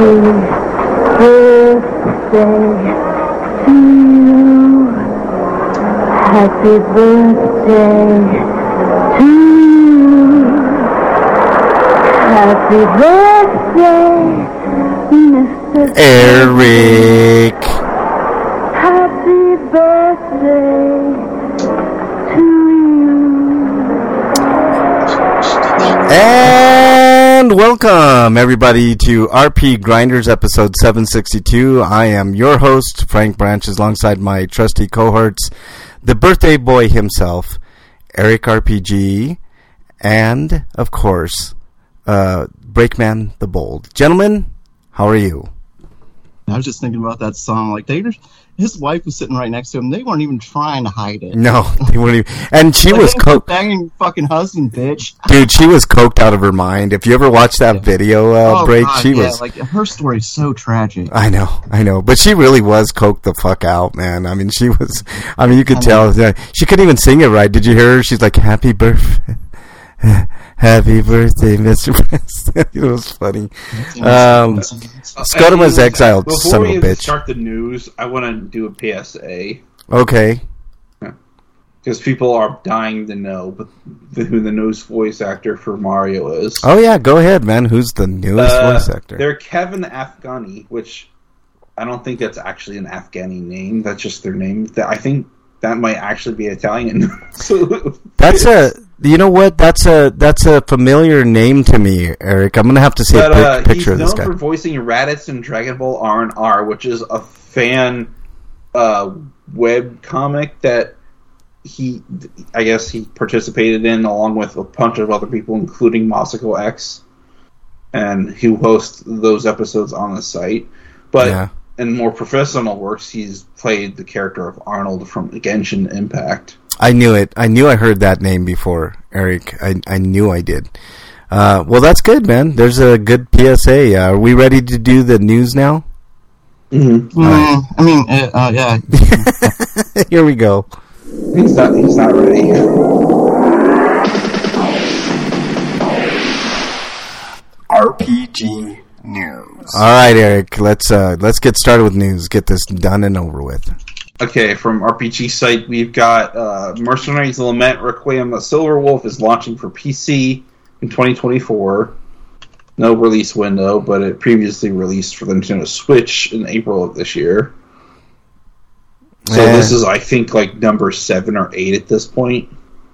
Happy birthday to you. Happy birthday, Mr. Eric. Happy birthday to you. And welcome, everybody, to RP Grinders, episode 762. I am your host, Frank Branches, alongside my trusty cohorts, the birthday boy himself, Eric RPG, and, of course, Breakman the Bold. Gentlemen, how are you? I was just thinking about that song. Like, his wife was sitting right next to him. They weren't even trying to hide it. No, they weren't even. And she was coked. Banging fucking husband, bitch. Dude, she was coked out of her mind. If you ever watched that video, Break, God, she was. Like, her story's so tragic. I know. But she really was coked the fuck out, man. I mean, she was. I mean, you could tell. She couldn't even sing it right. Did you hear her? She's like, happy birthday. Happy birthday, Mr. President. It was funny. Scottum was exiled, son of a bitch. Before we start the news, I want to do a PSA. Okay. Because people are dying to know who the newest voice actor for Mario is. Oh, yeah, go ahead, man. Who's the newest voice actor? They're Kevin Afghani, which I don't think that's actually an Afghani name. That's just their name. I think that might actually be Italian. You know what? That's a familiar name to me, Eric. I'm gonna have to see a picture of this guy. He's known for voicing Raditz in Dragon Ball R&R, which is a fan web comic that he participated in along with a bunch of other people, including Masako X, and who hosts those episodes on the site. But in more professional works, he's played the character of Arnold from Genshin Impact. I knew it. I knew I heard that name before, Eric. I knew I did. Well, that's good, man. There's a good PSA. Are we ready to do the news now? Mm-hmm. Right. I mean, yeah. Here we go. He's not ready. RPG news. All right, Eric. Let's get started with news. Get this done and over with. Okay, from RPG site, we've got Mercenaries Lament Requiem: The Silver Wolf is launching for PC in 2024. No release window, but it previously released for the Nintendo Switch in April of this year. So this is, I think, like number 7 or 8 at this point.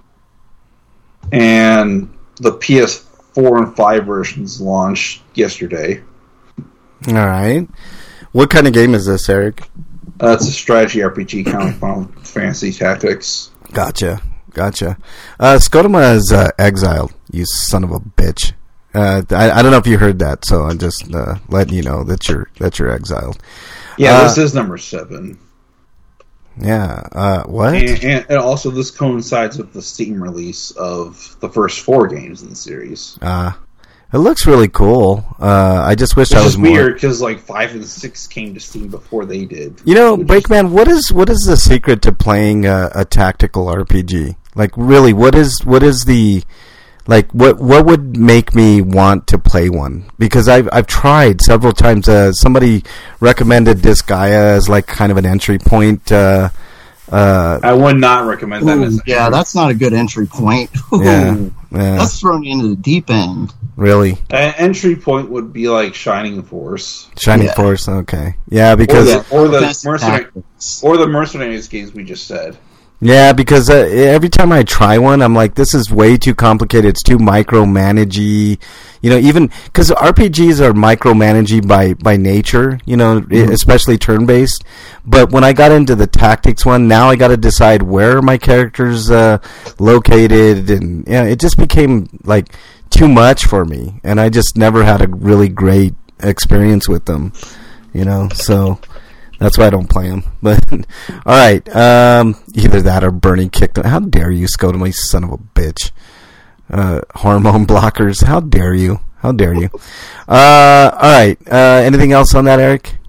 And the PS4 and 5 versions launched yesterday. All right. What kind of game is this, Eric? It's a strategy RPG kind of Final Fantasy Tactics. Gotcha. Scotoma is exiled, you son of a bitch. I don't know if you heard that, so I'm just letting you know that you're exiled. Yeah, this is number 7. Yeah. What? And also, this coincides with the Steam release of the first 4 games in the series. It looks really cool. I just wish I was more. It's weird because like 5 and 6 came to Steam before they did. You know, Breakman, what is the secret to playing a tactical RPG? Like, really, what is the like? What would make me want to play one? Because I've tried several times. Somebody recommended Disgaea as like kind of an entry point. I would not recommend that. Yeah, that's not a good entry point. Yeah. That's throwing you into the deep end. Really? An entry point would be like Shining Force. Force, okay. Yeah, because or the Mercenaries games we just said. Yeah, because every time I try one, I'm like, this is way too complicated. It's too micromanagey. You know, even because RPGs are micromanagey by nature, you know, especially turn-based. But when I got into the tactics one, now I got to decide where my character's located. And it just became like too much for me. And I just never had a really great experience with them, you know, so... That's why I don't play them. But all right, either that or Bernie kicked them. How dare you, Scotoma, you son of a bitch! Hormone blockers. How dare you? All right. Anything else on that, Eric?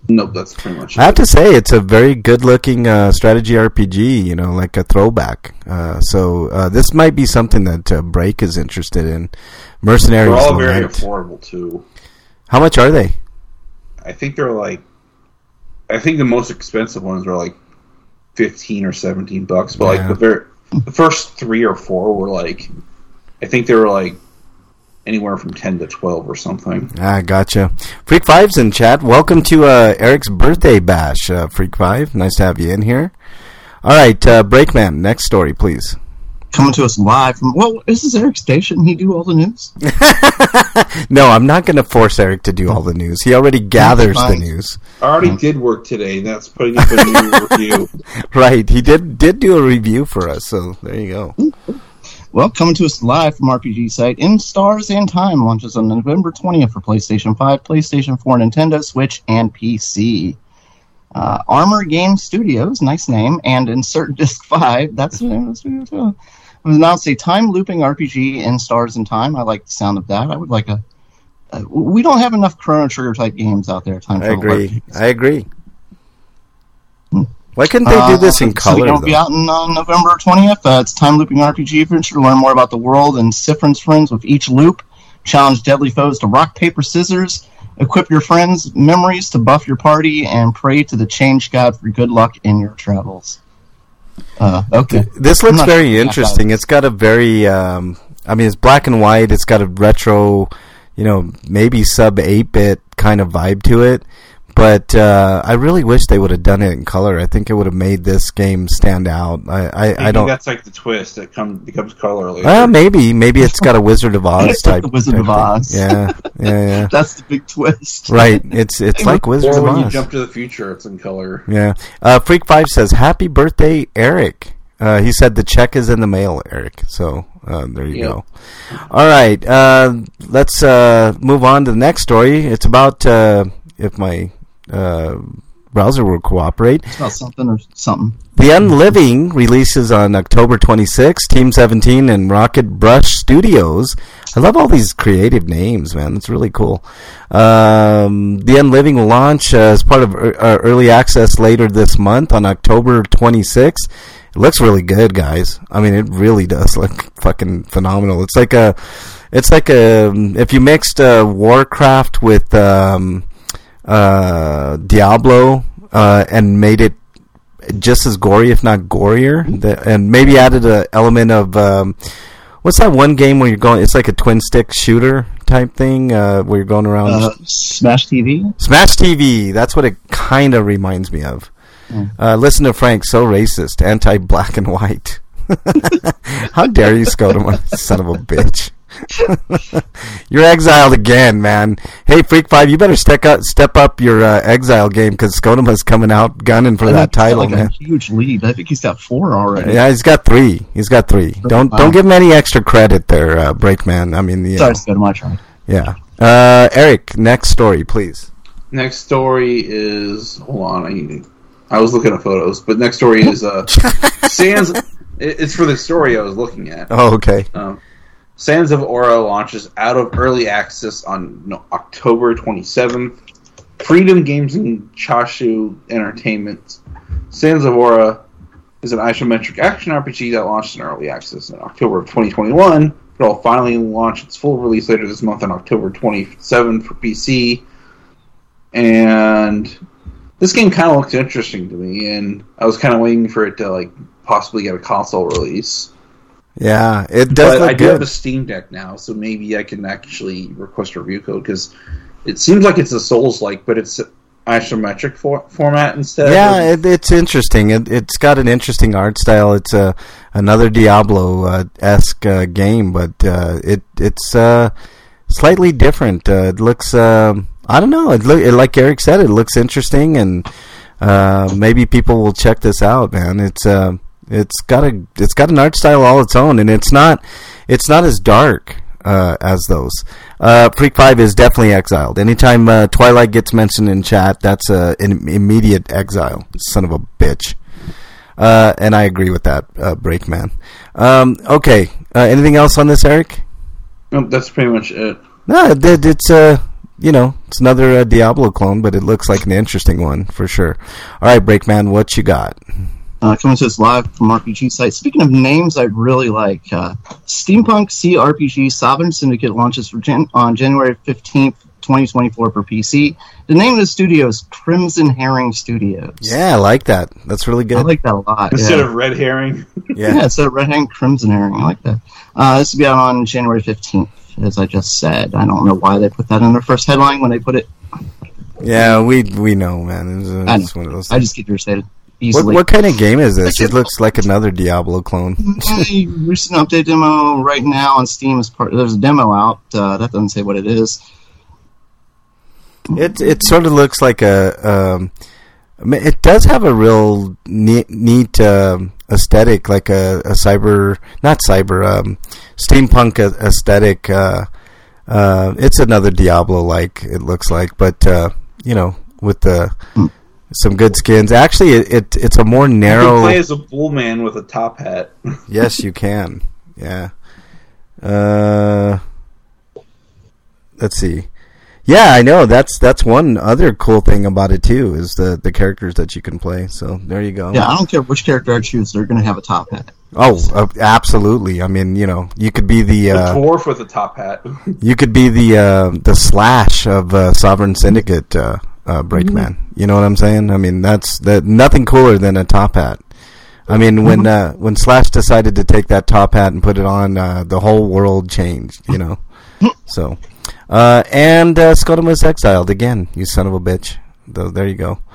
Nope, that's pretty much it. I have to say, it's a very good-looking strategy RPG, like a throwback. So this might be something that Break is interested in. Mercenaries They're all very Lament. affordable, too. How much are they? I think they're like... I think the most expensive ones are like $15 or $17, but Yeah. like the first 3 or 4 were like... I think they were like anywhere from 10 to 12 or something. Ah, gotcha. Freak Five's in chat. Welcome to Eric's birthday bash, Freak Five. Nice to have you in here. All right, Breakman, next story, please. Coming to us live from... Well, is this Eric's station? He do all the news? No, I'm not going to force Eric to do all the news. He already gathers the news. I already did work today. That's putting up a new review. Right, he did do a review for us, so there you go. Well, coming to us live from RPG Site, In Stars and Time launches on November 20th for PlayStation 5, PlayStation 4, Nintendo Switch, and PC. Armor Game Studios, nice name, and Insert Disc 5, that's the name of the studio too, announced a time-looping RPG in Stars and Time. I like the sound of that. I would like we don't have enough Chrono Trigger-type games out there. I agree. Why couldn't they do this in color, It'll be out on November 20th. It's a time-looping RPG adventure to learn more about the world and Sifrin's friends with each loop. Challenge deadly foes to rock, paper, scissors. Equip your friends' memories to buff your party, and pray to the Change God for good luck in your travels. Okay. This looks very interesting. It's got a very, it's black and white. It's got a retro, maybe sub 8-bit kind of vibe to it. But I really wish they would have done it in color. I think it would have made this game stand out. I don't. That's like the twist that becomes color later. Maybe it's got a Wizard of Oz type. The Wizard of Oz. Yeah. That's the big twist. Right. It's like Wizard of Or when Oz. you jump to the future, it's in color. Yeah. Freak Five says, "Happy birthday, Eric." He said the check is in the mail, Eric. So there you go. All right. Let's move on to the next story. It's about if my browser will cooperate. It's about something or something. The Unliving releases on October 26th. Team 17 and Rocket Brush Studios. I love all these creative names, man. It's really cool. The Unliving will launch as part of early access later this month on October 26th. It looks really good, guys. I mean, it really does look fucking phenomenal. It's like a if you mixed Warcraft with Diablo and made it just as gory, if not gorier, and maybe added an element of what's that one game where you're going? It's like a twin stick shooter type thing where you're going around. Smash TV. Smash TV. That's what it kind of reminds me of. Listen to Frank, so racist, anti-black and white. How dare you, Skodom, son of a bitch. You're exiled again, man. Hey, Freak 5, you better step up your exile game, because Skodoma's coming out gunning for that title, man. A huge lead. I think he's got 4 already. Yeah, he's got 3. Don't give him any extra credit there, Breakman. I mean, sorry, Skodoma, I tried. Yeah. Eric, next story, please. Next story is... Hold on, I was looking at photos, but next story is Sands... It's for the story I was looking at. Oh, okay. Sands of Aura launches out of early access on October 27th. Freedom Games and Chashu Entertainment. Sands of Aura is an isometric action RPG that launched in early access in October of 2021. It'll finally launch its full release later this month on October 27th for PC. And this game kind of looks interesting to me, and I was kind of waiting for it to possibly get a console release. Yeah, it does. But I do have a Steam Deck now, so maybe I can actually request a review code, because it seems like it's a Souls-like, but it's isometric format instead. Yeah, it's interesting. It's got an interesting art style. It's another Diablo-esque game, but it's slightly different. It looks, I don't know. Like Eric said, it looks interesting, and maybe people will check this out, man. It's got an art style all its own, and it's not as dark as those. Freak 5 is definitely exiled. Anytime Twilight gets mentioned in chat, that's an immediate exile. Son of a bitch. And I agree with that, Breakman. Okay. Anything else on this, Eric? Nope, that's pretty much it. No, it's it's another Diablo clone, but it looks like an interesting one for sure. All right, Breakman, what you got? Coming to us live from RPG Site. Speaking of names I'd really like, Steampunk CRPG Sovereign Syndicate launches on January 15th, 2024 for PC. The name of the studio is Crimson Herring Studios. Yeah, I like that. That's really good. I like that a lot. Instead of Red Herring. Yeah, instead of Red Herring, Crimson Herring. I like that. This will be out on January 15th, as I just said. I don't know why they put that in their first headline when they put it. Yeah, we know, man. It's one of those things. I just get irritated. What kind of game is this? It looks like another Diablo clone. A recent update demo right now on Steam is there's a demo out. That doesn't say what it is. It sort of looks like it does have a real neat aesthetic, like a steampunk aesthetic. It's another Diablo, like it looks like, but with some good skins. Actually, it's a more narrow. You can play as a bull man with a top hat. Yes, you can. Yeah. Let's see. Yeah, I know. That's one other cool thing about it too, is the characters that you can play. So there you go. Yeah, I don't care which character I choose; they're going to have a top hat. Oh, absolutely. I mean, you could be the dwarf with a top hat. You could be the Slash of Sovereign Syndicate, Breakman. You know what I'm saying? I mean, that's nothing cooler than a top hat. I mean, when Slash decided to take that top hat and put it on, the whole world changed. So. And Scottum was exiled again, you son of a bitch. There you go.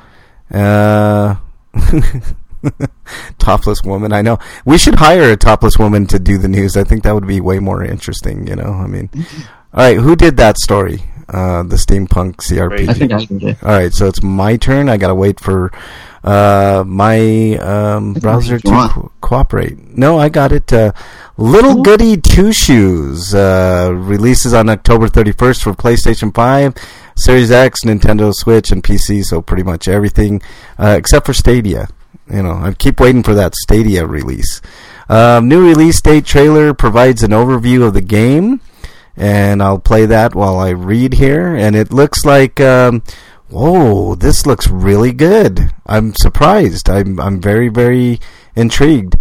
Topless woman, I know. We should hire a topless woman to do the news. I think that would be way more interesting, I mean. All right, who did that story? The Steampunk CRPG. I think I did it. All right, so it's my turn. I got to wait for my browser to cooperate. No, I got it. Little Goody Two Shoes releases on October 31st for PlayStation 5, Series X, Nintendo Switch, and PC, so pretty much everything except for Stadia. I keep waiting for that Stadia release. New release date trailer provides an overview of the game, and I'll play that while I read here, and it looks like... whoa, this looks really good. I'm surprised. I'm very, very intrigued.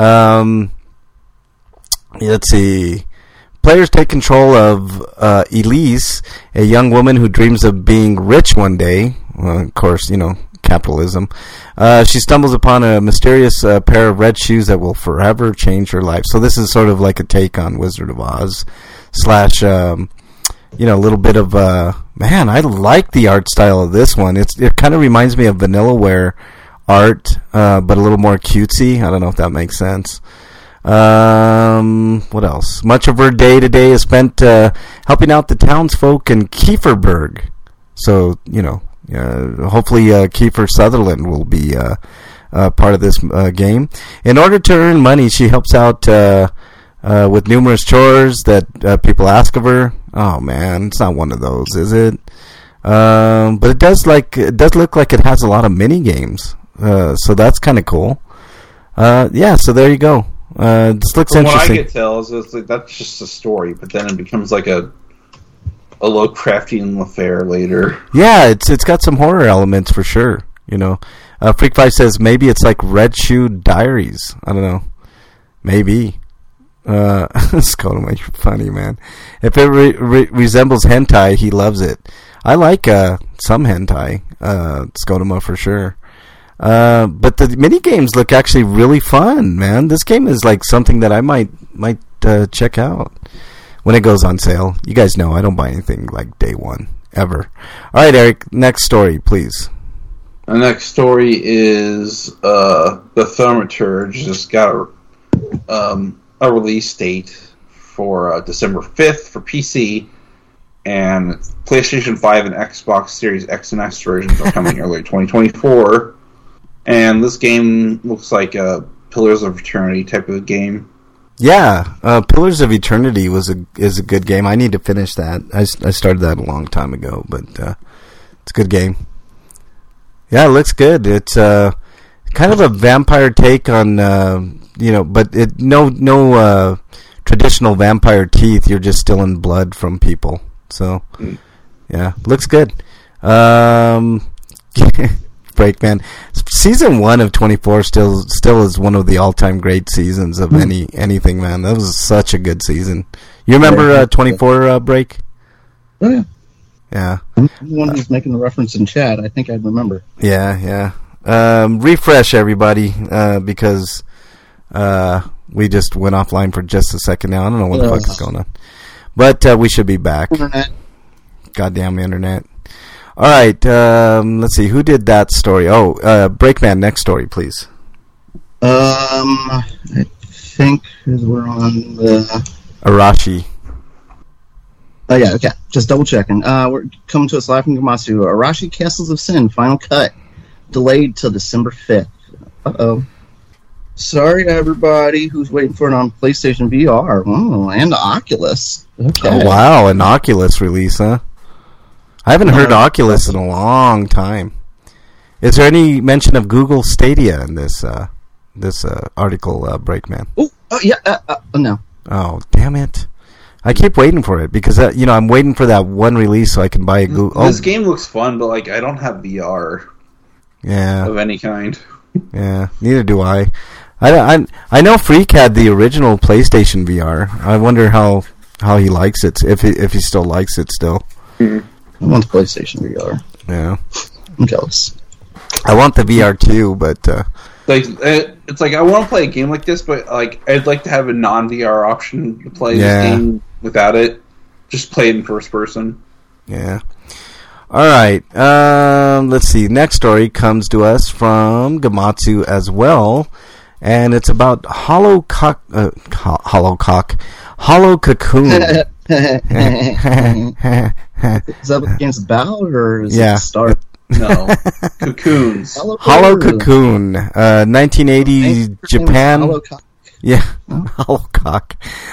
Let's see. Players take control of Elise, a young woman who dreams of being rich one day. Well, of course, capitalism. She stumbles upon a mysterious pair of red shoes that will forever change her life. So this is sort of like a take on Wizard of Oz / a little bit of man, I like the art style of this one. It kind of reminds me of Vanillaware art, but a little more cutesy. I don't know if that makes sense. What else? Much of her day today is spent helping out the townsfolk in Kieferberg. So, hopefully Kiefer Sutherland will be part of this game. In order to earn money, she helps out with numerous chores that people ask of her. Oh man, it's not one of those, is it? But it does look like it has a lot of mini games. So that's kind of cool. So there you go. This looks From interesting. What I can tell is that's just a story, but then it becomes like a Lovecraftian affair later. Yeah, it's got some horror elements for sure. Freak 5 says maybe it's like Red Shoe Diaries. I don't know. Maybe. Scotoma, you're funny, man. If it resembles hentai, he loves it. I like some hentai, Scotoma for sure. But the mini games look actually really fun, man. This game is like something that I might check out when it goes on sale. You guys know I don't buy anything like day one ever. All right, Eric, next story, please. The next story is the Thaumaturge just got a release date for December 5th for PC, and PlayStation 5 and Xbox Series X and S versions are coming early 2024. And this game looks like a Pillars of Eternity type of game. Yeah, Pillars of Eternity is a good game. I need to finish that. I started that a long time ago, but it's a good game. Yeah, it looks good. It's kind of a vampire take on, but no traditional vampire teeth. You're just stealing blood from people. So Yeah, looks good. Breakman. Season 1 of 24 still is one of the all-time great seasons of anything, man. That was such a good season. You remember 24 Break? Oh, yeah. Yeah. I'm the one who's making the reference in chat. I think I'd remember. Yeah. Refresh, everybody, because we just went offline for just a second now. I don't know what the fuck is going on. But we should be back. Internet. Goddamn internet. All right, let's see. Who did that story? Oh, Breakman, next story, please. I think we're on the... Arashi. Oh, yeah, okay. Just double checking. We're coming to us live from Gamatsu. Arashi Castles of Sin, final cut. Delayed till December 5th. Uh-oh. Sorry to everybody who's waiting for it on PlayStation VR. Oh, and Oculus. Okay. Oh, wow, an Oculus release, huh? I haven't heard Oculus in a long time. Is there any mention of Google Stadia in this article, Breakman? Oh, yeah. No. Oh, damn it. I keep waiting for it because, I'm waiting for that one release so I can buy a Google... This game looks fun, but, I don't have VR of any kind. Yeah, neither do I. I know Freak had the original PlayStation VR. I wonder how he likes it, if he still likes it still. Mm-hmm. I want the PlayStation VR. Yeah. I'm jealous. I want the VR too, but... it's I want to play a game like this, but I'd like to have a non-VR option to play this game without it. Just play it in first person. Yeah. All right. Let's see. Next story comes to us from Gamatsu as well, and it's about Hollow Cocoon. Is that against Bow or is it Star? No, Cocoons. Hollow Cocoon, 1980s Japan. Hollow Cock. Yeah, Hollow Cock.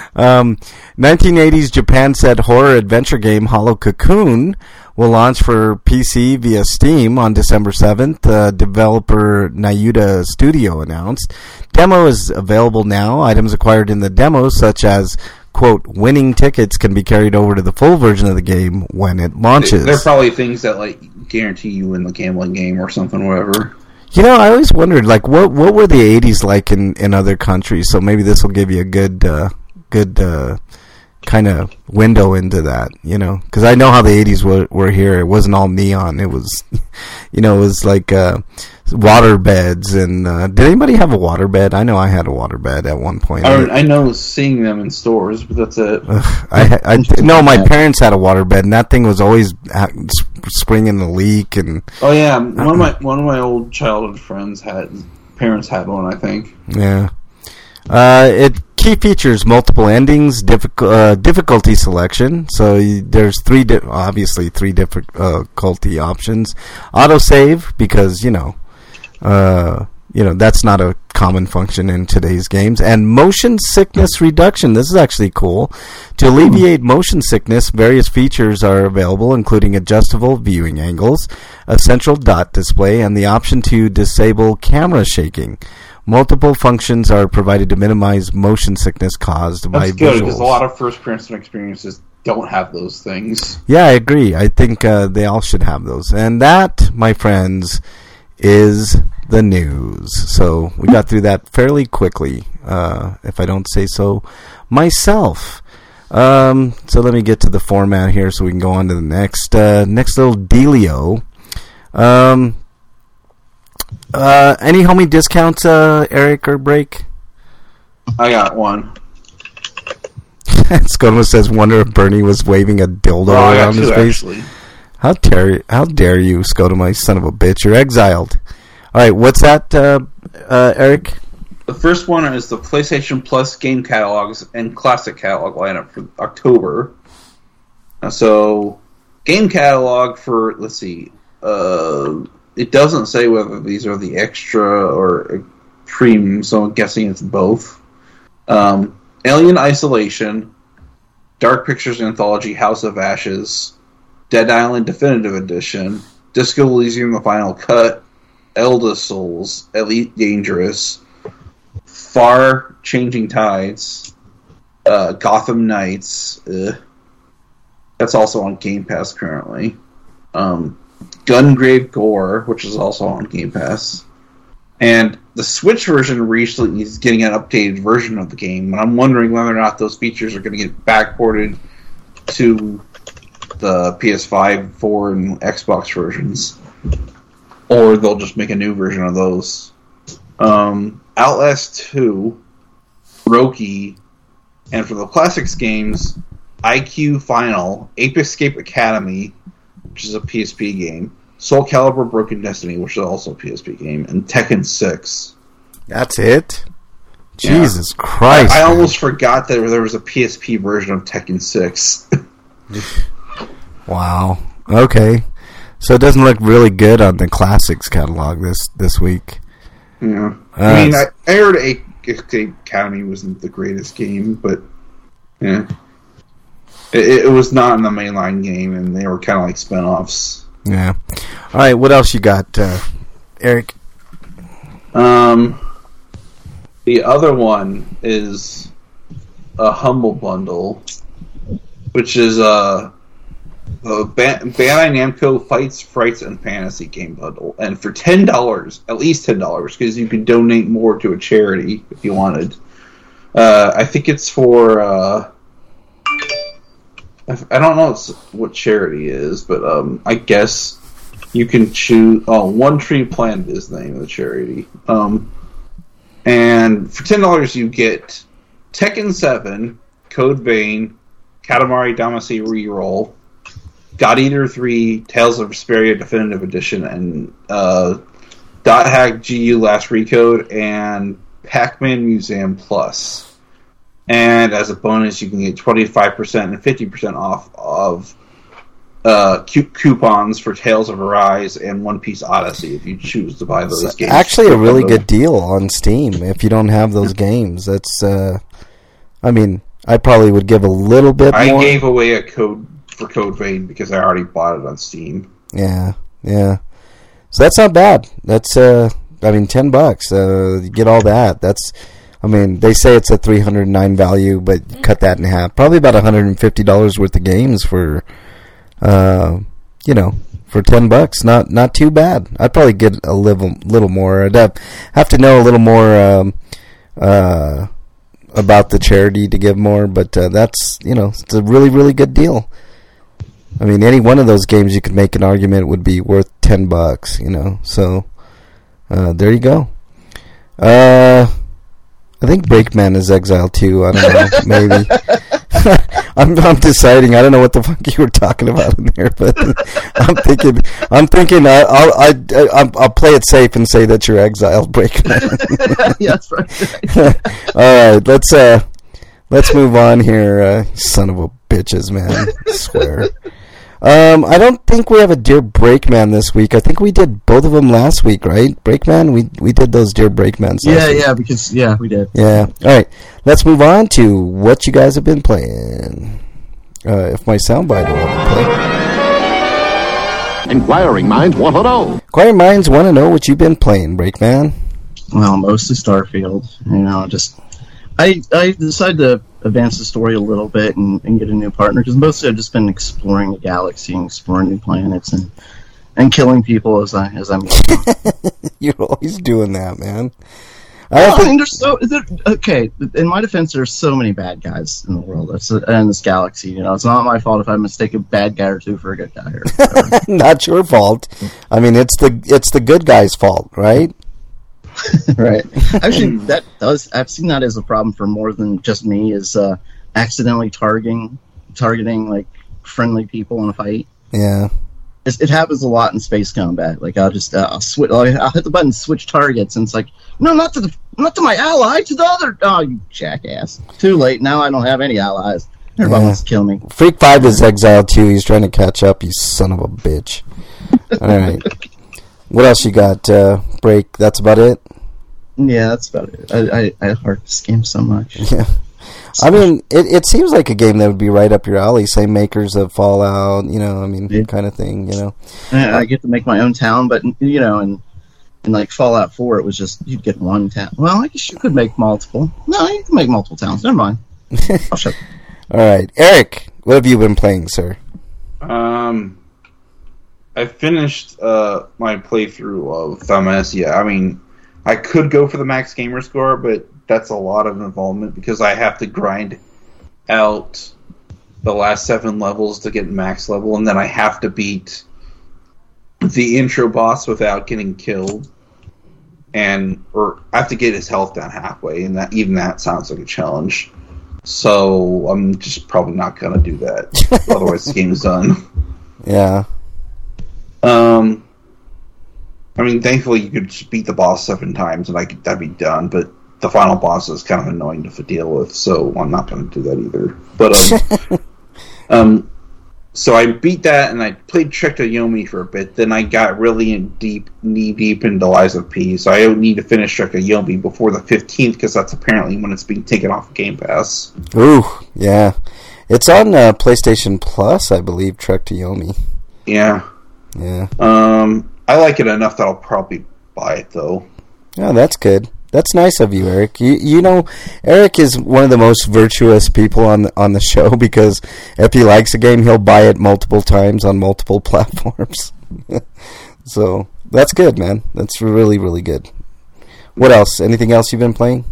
1980s Japan said horror adventure game Hollow Cocoon will launch for PC via Steam on December 7th. Developer Nayuda Studio announced. Demo is available now. Items acquired in the demo, such as, quote, winning tickets, can be carried over to the full version of the game when it launches. They're probably things that guarantee you win the gambling game or something, whatever. I always wondered, what were the 80s like in other countries? So maybe this will give you a good kind of window into that, because I know how the 80s were here. It wasn't all neon. It was, it was like water beds. And did anybody have a water bed? I know I had a water bed at one point. I know seeing them in stores, but that's it. No, my parents had a water bed, and that thing was always springing a leak. And oh yeah, one of my old childhood parents had one, I think. Yeah. Key features: multiple endings, difficulty selection. So there's three difficulty options. Autosave, because that's not a common function in today's games. And motion sickness reduction. This is actually cool. To alleviate motion sickness, various features are available, including adjustable viewing angles, a central dot display, and the option to disable camera shaking. Multiple functions are provided to minimize motion sickness caused by visuals. That's good, because a lot of first-person experiences don't have those things. Yeah, I agree. I think they all should have those. And that, my friends, is the news. So we got through that fairly quickly, if I don't say so myself. So let me get to the format here so we can go on to the next little dealio. Any homie discounts, Eric or Break? I got one. Skodoma says, "Wonder if Bernie was waving a dildo around his face." Actually. How dare you, Skodoma, you son of a bitch! You're exiled. All right, what's that, Eric? The first one is the PlayStation Plus game catalogs and classic catalog lineup for October. So, game catalog for, let's see, it doesn't say whether these are the extra or premium, so I'm guessing it's both. Alien Isolation, Dark Pictures Anthology House of Ashes, Dead Island Definitive Edition, Disco Elysium The Final Cut, Elder Souls, Elite Dangerous, Far Changing Tides, Gotham Knights, That's also on Game Pass currently. Gungrave Gore, which is also on Game Pass. And the Switch version recently is getting an updated version of the game, and I'm wondering whether or not those features are going to get backported to the PS5, 4, and Xbox versions. Or they'll just make a new version of those. Outlast 2, Roki, and for the classics games, IQ Final, Ape Escape Academy, which is a PSP game, Soul Calibur Broken Destiny, which is also a PSP game, and Tekken 6. That's it? Jesus Christ. I almost forgot that there was a PSP version of Tekken 6. Wow. Okay. So it doesn't look really good on the classics catalog this week. Yeah. I mean, I heard Ape Escape Academy wasn't the greatest game, but yeah. It was not in the mainline game, and they were kind of like spin-offs. Yeah. All right, what else you got, Eric? The other one is a Humble Bundle, which is a Bandai Namco Fights, Frights, and Fantasy game bundle. And for $10, at least $10, because you can donate more to a charity if you wanted. I think it's for... I don't know what charity it is, but I guess you can choose... Oh, One Tree Planted is the name of the charity. And for $10 you get Tekken 7, Code Vein, Katamari Damacy Reroll, God Eater 3, Tales of Vesperia Definitive Edition, and Dot Hack GU Last Recode, and Pac-Man Museum Plus. And as a bonus, you can get 25% and 50% off of coupons for Tales of Arise and One Piece Odyssey if you choose to buy those games. Actually, a really good deal on Steam if you don't have those games. That's, I mean, I probably would give a little bit more. I gave away a code for Code Vein because I already bought it on Steam. Yeah. So that's not bad. That's, I mean, $10. You get all that. That's, I mean, they say it's a $309 value, but cut that in half. Probably about $150 worth of games for, for $10. Not too bad. I'd probably get a little more. I'd have to know a little more about the charity to give more, but that's, it's a really, really good deal. I mean, any one of those games you could make an argument would be worth $10, So, there you go. I think Breakman is Exile 2. I don't know, maybe. I'm deciding. I don't know what the fuck you were talking about in there, but I'm thinking. I'll play it safe and say that you're Exile Breakman. Yeah, that's right. All right, let's move on here. Son of a bitches, man! I swear. I don't think we have a Dear Breakman this week. I think we did both of them last week, right? Breakman, we did those Dear Breakmans. Yeah, we did. Yeah. All right, let's move on to what you guys have been playing. If my soundbite will play. Inquiring Minds want to know. Inquiring Minds want to know what you've been playing, Breakman. Well, mostly Starfield. I decided to advance the story a little bit and get a new partner, because mostly I've just been exploring the galaxy and exploring new planets and killing people as I'm You're always doing that, man. Okay, in my defense, there's so many bad guys in the world and this galaxy. It's not my fault if I mistake a bad guy or two for a good guy. Not your fault. I mean, it's the good guy's fault, right? Right. Actually, I've seen that as a problem for more than just me, is accidentally targeting like friendly people in a fight. Yeah. It happens a lot in space combat. Like I'll hit the button, switch targets, and it's like, no, not to my ally, to the other. Oh, you jackass! Too late. Now I don't have any allies. Everybody wants to kill me. Freak 5 is Exile 2. He's trying to catch up. You son of a bitch. All right. What else you got? Break. That's about it. Yeah, that's about it. I heart this game so much. Yeah. I mean, it seems like a game that would be right up your alley. Same makers of Fallout, kind of thing, I get to make my own town, but, in like Fallout 4, it was just, you'd get one town. Well, I guess you could make multiple. No, you can make multiple towns. Never mind. I'll shut. All right. Eric, what have you been playing, sir? I finished my playthrough of Thamnesia. I mean, I could go for the max gamer score, but that's a lot of involvement because I have to grind out the last 7 levels to get max level, and then I have to beat the intro boss without getting killed, or I have to get his health down halfway, and that sounds like a challenge. So I'm just probably not gonna do that. Otherwise, the game's done. Yeah. I mean, thankfully you could just beat the boss 7 times and that'd be done, but the final boss is kind of annoying to deal with, so I'm not going to do that either. But, so I beat that and I played Trek to Yomi for a bit, then I got really knee deep into Lies of P, so I need to finish Trek to Yomi before the 15th, because that's apparently when it's being taken off of Game Pass. Ooh, yeah. It's on PlayStation Plus, I believe, Trek to Yomi. Yeah. Yeah. I like it enough that I'll probably buy it, though. Oh, that's good. That's nice of you, Eric. You know, Eric is one of the most virtuous people on the show, because if he likes a game, he'll buy it multiple times on multiple platforms. So that's good, man. That's really, really good. What else? Anything else you've been playing?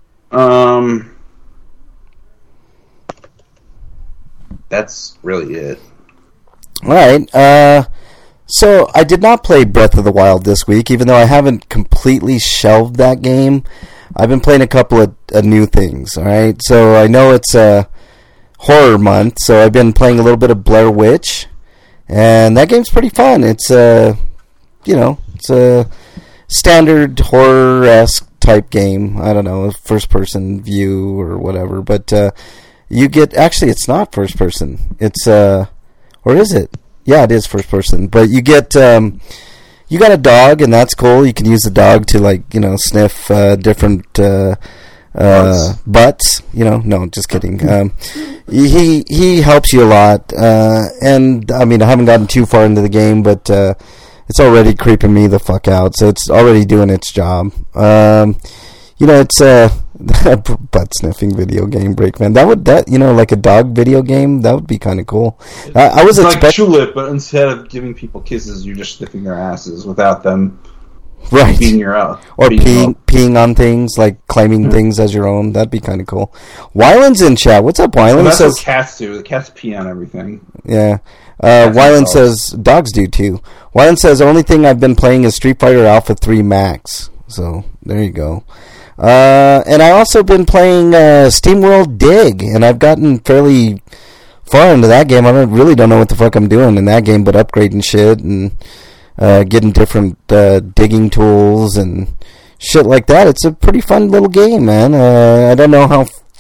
That's really it. All right. So I did not play Breath of the Wild this week, even though I haven't completely shelved that game. I've been playing a couple of new things, all right? So I know it's horror month, so I've been playing a little bit of Blair Witch, and that game's pretty fun. It's it's a standard horror-esque type game. I don't know, first-person view or whatever, but you get... Actually, it's not first-person. It's... or is it? Yeah, it is first person. But you get, you got a dog, and that's cool. You can use the dog to, sniff different butts. No, just kidding. He helps you a lot. And, I mean, I haven't gotten too far into the game, but it's already creeping me the fuck out. So it's already doing its job. It's a butt sniffing video game, Breakman. Like a dog video game, that would be kind of cool. I was expecting like Chulip, but instead of giving people kisses, you're just sniffing their asses without them being your own. Or peeing on things, like claiming things as your own. That'd be kind of cool. Wyland's in chat. What's up, Wyland? Well, that's what cats do. The cats pee on everything. Yeah. Wyland says dogs do too. Wyland says only thing I've been playing is Street Fighter Alpha 3 Max. So there you go. And I also been playing SteamWorld Dig, and I've gotten fairly far into that game. I really don't know what the fuck I'm doing in that game, but upgrading shit and getting different digging tools and shit like that. It's a pretty fun little game, man. I don't know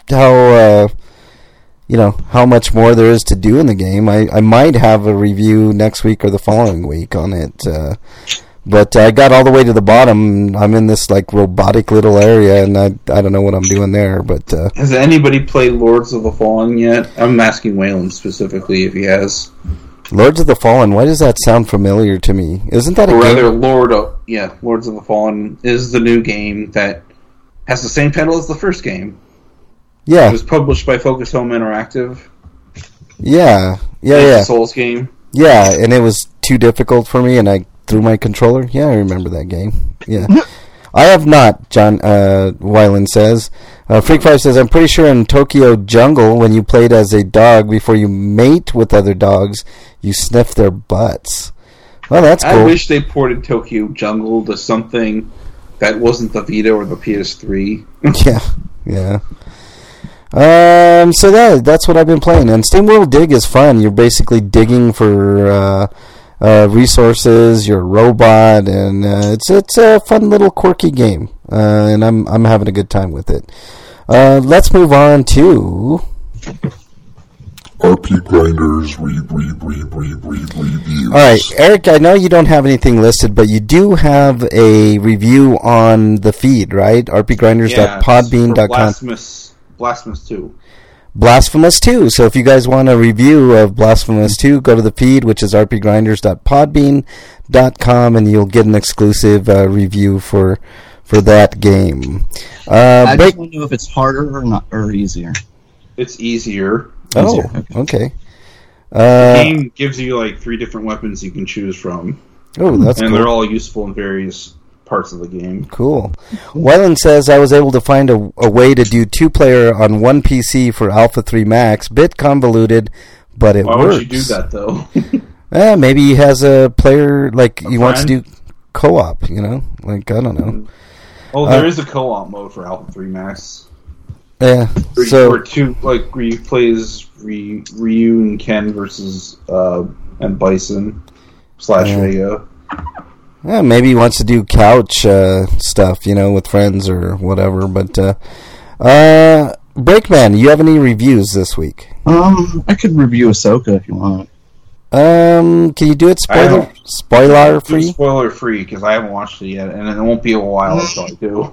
how much more there is to do in the game. I might have a review next week or the following week on it. But I got all the way to the bottom. I'm in this robotic little area, and I don't know what I'm doing there. But has anybody played Lords of the Fallen yet? I'm asking Waylon specifically if he has. Lords of the Fallen. Why does that sound familiar to me? Isn't that Lords of the Fallen is the new game that has the same title as the first game. Yeah, it was published by Focus Home Interactive. Yeah. It's a Souls game. Yeah, and it was too difficult for me, and I threw my controller. Yeah, I remember that game. Yeah. I have not, John Wyland says. Freak5 says, I'm pretty sure in Tokyo Jungle, when you played as a dog, before you mate with other dogs, you sniff their butts. Well, that's cool. I wish they ported Tokyo Jungle to something that wasn't the Vita or the PS3. Yeah. So that's what I've been playing. And SteamWorld Dig is fun. You're basically digging for resources. You're a robot, and it's a fun little quirky game. And I'm having a good time with it. Let's move on to RP Grinders reviews. All right, Eric, I know you don't have anything listed, but you do have a review on the feed, right? rpgrinders.podbean.com. Blasphemous 2. Blasphemous 2. So if you guys want a review of Blasphemous 2, go to the feed, which is rpgrinders.podbean.com, and you'll get an exclusive review for that game. I just want to know if it's harder or easier. It's easier. Oh, okay. The game gives you like 3 different weapons you can choose from. Oh, that's cool. And they're all useful in various parts of the game. Cool. Wyland says, I was able to find a way to do 2-player on one PC for Alpha 3 Max. Bit convoluted, but it works. Why would you do that, though? Maybe he has a player, like, he wants to do co-op, you know? Like, I don't know. Oh, there is a co-op mode for Alpha 3 Max. Yeah. Where you play as Ryu and Ken versus and Bison / Vega. Yeah, maybe he wants to do couch stuff, you know, with friends or whatever. But Breakman, you have any reviews this week? I could review Ahsoka if you want. Can you do it spoiler free? Spoiler free, because I haven't watched it yet, and it won't be a while until I do.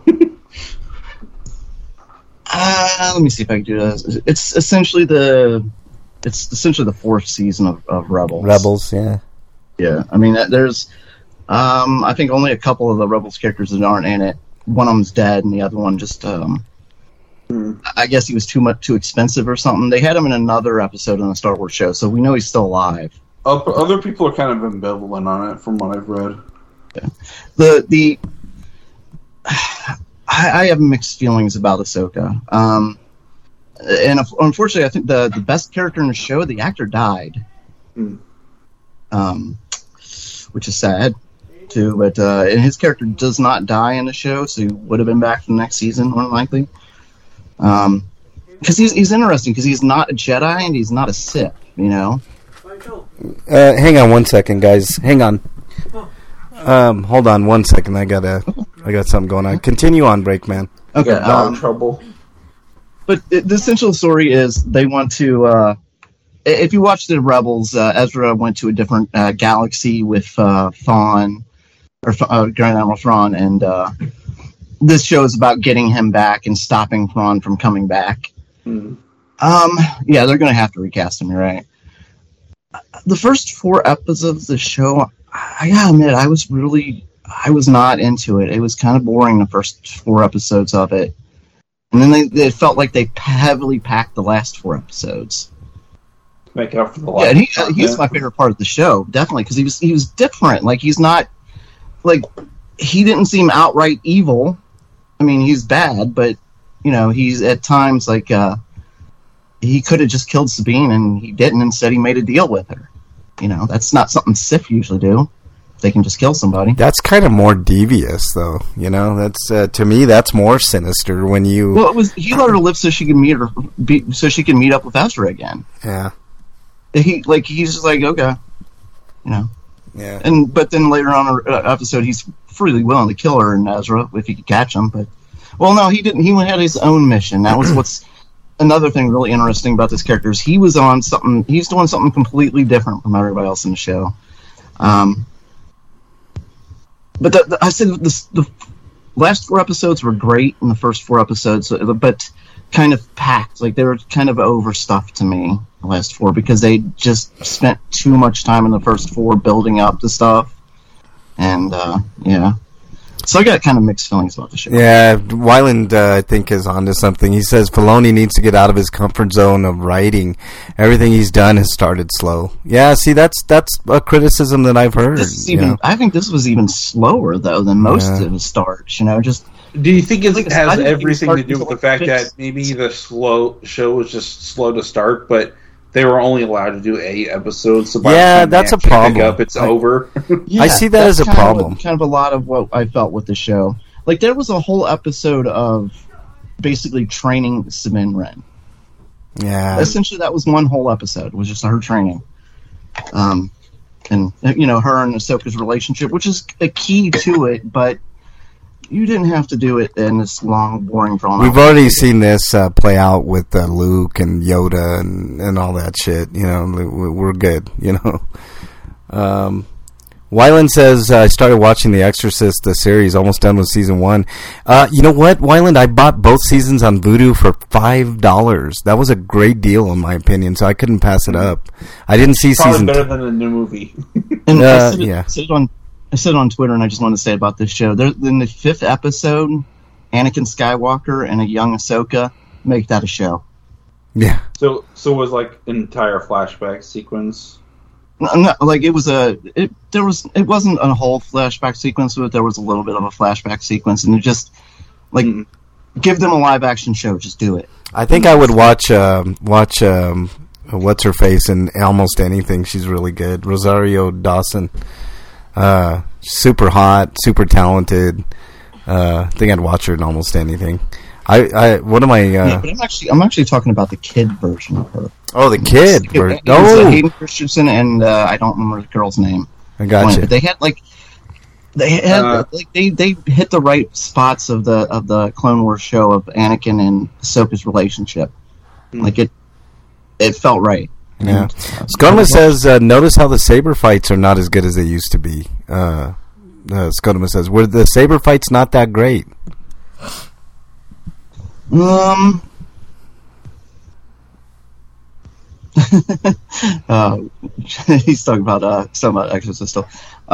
Let me see if I can do this. It's essentially the 4th season of Rebels. Rebels, yeah. Yeah, I mean, there's, I think only a couple of the Rebels characters that aren't in it. One of them's dead, and the other one just, I guess he was too expensive or something. They had him in another episode in the Star Wars show, so we know he's still alive. Other people are kind of ambivalent on it, from what I've read. Yeah. I have mixed feelings about Ahsoka. And unfortunately, I think the best character in the show, the actor died. Which is sad, too. But and his character does not die in the show, so he would have been back for the next season, more than likely. Because he's interesting, because he's not a Jedi and he's not a Sith, you know? Hang on 1 second, guys. Hang on. Hold on 1 second. I got something going on. Continue on, Breakman. Okay. Trouble. But the essential story is they want to. If you watch the Rebels, Ezra went to a different galaxy with Thrawn, or Grand Admiral Thrawn, and this show is about getting him back and stopping Thrawn from coming back. Yeah, they're going to have to recast him. You're right. The first 4 episodes of the show, I gotta admit, I was not into it. It was kind of boring, the first 4 episodes of it. And then it felt like they heavily packed the last 4 episodes. Make up for the last. Yeah, and he's my favorite part of the show, definitely, because he was different. Like, he's not, like, he didn't seem outright evil. I mean, he's bad, but, you know, he's at times like, he could have just killed Sabine, and he didn't. Instead, he made a deal with her. You know, that's not something Sith usually do. They can just kill somebody. That's kind of more devious, though. You know, that's to me, that's more sinister when you. Well, he let her live so she can meet up with Ezra again. Yeah. He's just like, okay, you know. Yeah. But then later on in the episode, he's freely willing to kill her and Ezra if he could catch him. But well, no, he didn't. He had his own mission. That was what's another thing really interesting about this character is he was on something. He's doing something completely different from everybody else in the show. But I said the last 4 episodes were great in the first 4 episodes, but kind of packed. Like, they were kind of overstuffed to me, the last 4, because they just spent too much time in the first 4 building up the stuff. And, yeah. So I got kind of mixed feelings about the show. Yeah, Wyland, I think, is onto something. He says Filoni needs to get out of his comfort zone of writing. Everything he's done has started slow. Yeah, see, that's a criticism that I've heard. I think this was even slower, though, than most of his starts. You know, just. Do you think it has everything to do with the fact that maybe the show was just slow to start, but they were only allowed to do 8 episodes? So by the time that's a problem. It's over. Yeah, I see that as a problem. Kind of a lot of what I felt with the show. Like, there was a whole episode of basically training Sabine Wren. Yeah. Essentially, that was one whole episode. Was just her training. And, you know, her and Ahsoka's relationship, which is a key to it, but you didn't have to do it in this long, boring, drawn out. We've already seen this play out with Luke and Yoda and all that shit. You know, we're good, you know. Wyland says, I started watching The Exorcist, the series, almost done with season 1. You know what, Wyland? I bought both seasons on Vudu for $5. That was a great deal, in my opinion, so I couldn't pass it up. I didn't see Probably season better than a new movie. And I said on Twitter, and I just want to say about this show, in the 5th episode, Anakin Skywalker and a young Ahsoka make that a show. Yeah. So was like entire flashback sequence. No, like it wasn't a whole flashback sequence, but there was a little bit of a flashback sequence, and it just like give them a live action show. Just do it. I think I would watch what's her face in almost anything. She's really good. Rosario Dawson, super hot, super talented. I think I'd watch her in almost anything. One of my but I'm actually talking about the kid version of her. Oh, the kid version. It was Hayden Christensen and I don't remember the girl's name. I got you. But they had they hit the right spots of the Clone Wars show of Anakin and Ahsoka's relationship. Like it felt right. Yeah. Scotoma says, notice how the saber fights are not as good as they used to be. Scotoma says, were the saber fights not that great? He's talking about Exorcist still.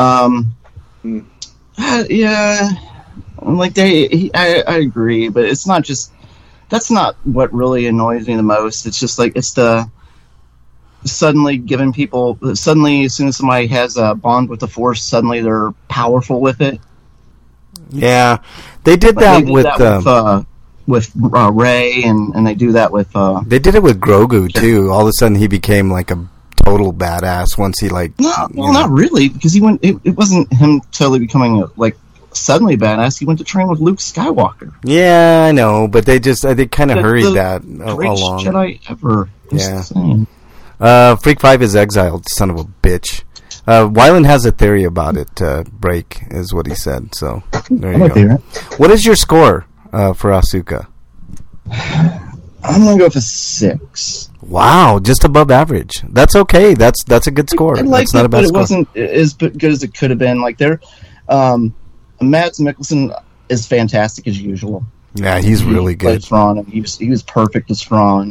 Yeah, like I agree, but it's not just. That's not what really annoys me the most. It's just like it's the suddenly giving people as soon as somebody has a bond with the Force, suddenly they're powerful with it. Yeah, they did that with Rey, and they do that with. They did it with Grogu too. All of a sudden, he became like a total badass once he like. Not really, because he went. It wasn't him totally becoming suddenly badass. He went to train with Luke Skywalker. Yeah, I know, but they kind of hurried that along. Jedi ever. Yeah. Freak 5 is exiled, son of a bitch. Wyland has a theory about it. Break is what he said. So there you go. What is your score for Asuka? I'm gonna go for 6. Wow, just above average. That's okay. That's a good score. That's not a bad score. It wasn't as good as it could have been. Like Mads Mikkelsen is fantastic as usual. Yeah, he's really good. Thrawn, he was perfect as Thrawn.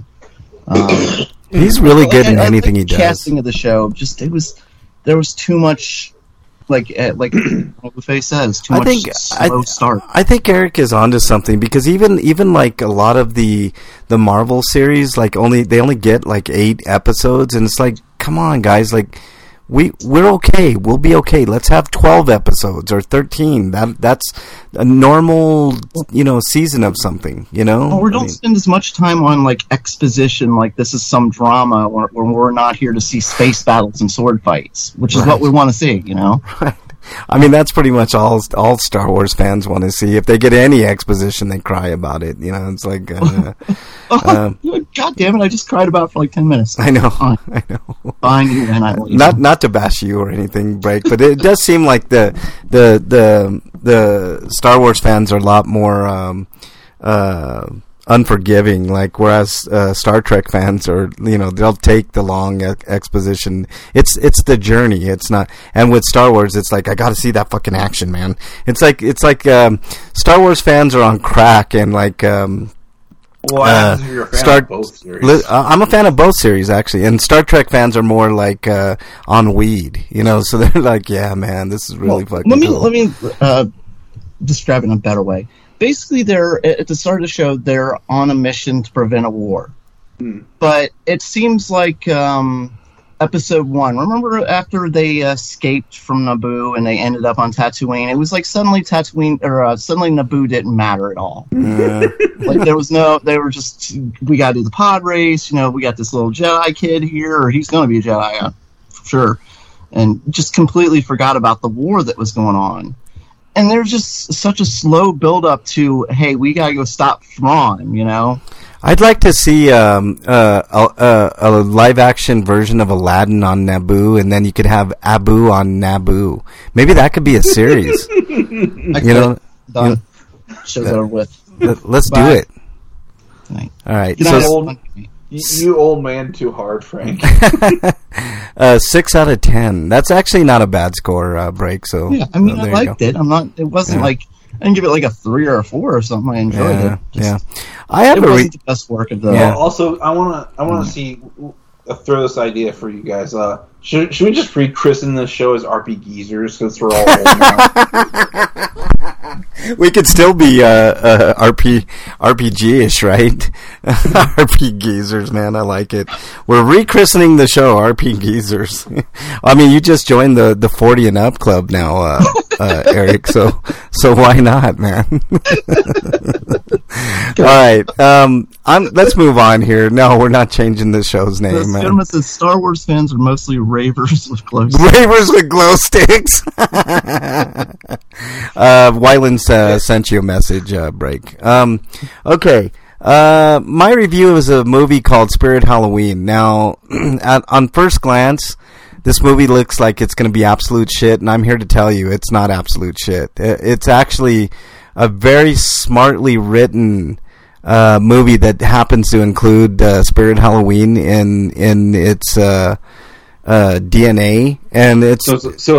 He's really good in anything he does. The casting of the show, there was too much, like Buffet says, too much slow start. I think Eric is onto something, because even like a lot of the Marvel series, like they only get like 8 episodes, and it's like, come on, guys, like. We're okay. We'll be okay. Let's have 12 episodes or 13. That's a normal, season of something, Well, we don't spend as much time on like exposition, like this is some drama, or we're not here to see space battles and sword fights, which is what we want to see, Right. I mean, that's pretty much all Star Wars fans want to see. If they get any exposition, they cry about it. It's like, God damn it! I just cried about it for like 10 minutes. I know. Fine, and I will. Not to bash you or anything, Break, but it does seem like the Star Wars fans are a lot more unforgiving, like, whereas Star Trek fans are, they'll take the long exposition. It's the journey. It's not. And with Star Wars, it's like, I got to see that fucking action, man. It's like Star Wars fans are on crack, and like you're a fan of both series. I'm a fan of both series, actually, and Star Trek fans are more like on weed, so they're like, yeah, man, this is really fucking cool. Let me describe it in a better way. Basically, they're at the start of the show, they're on a mission to prevent a war. But it seems like episode 1. Remember after they escaped from Naboo and they ended up on Tatooine? It was like suddenly Naboo didn't matter at all. Like they were just, we got to do the pod race. We got this little Jedi kid here, or he's going to be a Jedi, for sure. And just completely forgot about the war that was going on. And there's just such a slow build up to, hey, we gotta go stop Thrawn, I'd like to see a live action version of Aladdin on Naboo, and then you could have Abu on Naboo. Maybe that could be a series. Done. Show's over with. Let's do it. Tonight. All right. You old man too hard, Frank. 6 out of 10. That's actually not a bad score, Break. So yeah, I mean, I liked it. It wasn't like, I didn't give it like a 3 or a 4 or something. I enjoyed it. It wasn't the best work of the. Yeah. Also, I want to see. Throw this idea for you guys. Should we just rechristen this show as RP Geezers, because we're all old now? We could still be RPG-ish, right? RP Geezers, man, I like it. We're rechristening the show RP Geezers. I mean, you just joined the 40 and up club now, Eric. So why not, man? All right, let's move on here. No, we're not changing the show's name. This gentleman says Star Wars fans are mostly ravers with glow sticks. Ravers with glow sticks. Wyland sent you a message, break. Okay. My review is a movie called Spirit Halloween. Now, on first glance, this movie looks like it's going to be absolute shit, and I'm here to tell you it's not absolute shit. It's actually a very smartly written movie that happens to include Spirit Halloween in its DNA, and it's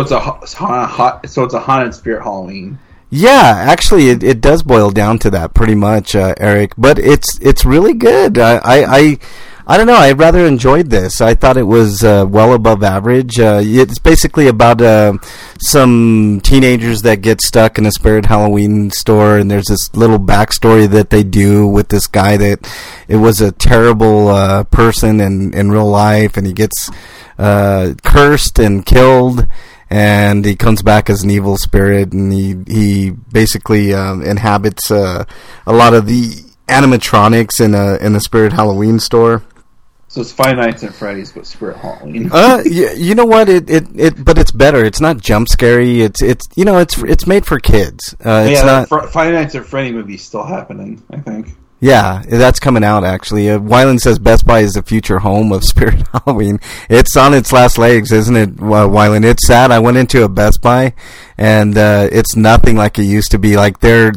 a haunted Spirit Halloween. Yeah, actually, it does boil down to that pretty much, Eric. But it's really good. I don't know. I rather enjoyed this. I thought it was well above average. It's basically about some teenagers that get stuck in a Spirit Halloween store, and there's this little backstory that they do with this guy that it was a terrible person in real life, and he gets cursed and killed. And he comes back as an evil spirit, and he basically inhabits a lot of the animatronics in a Spirit Halloween store. So it's Five Nights at Freddy's, but Spirit Halloween. You know what? But it's better. It's not jump scary. It's made for kids. It's not. Five Nights at Freddy movie's still happening, I think. Yeah, that's coming out, actually. Wyland says Best Buy is the future home of Spirit Halloween. It's on its last legs, isn't it, Wyland? It's sad. I went into a Best Buy, and it's nothing like it used to be. Like, their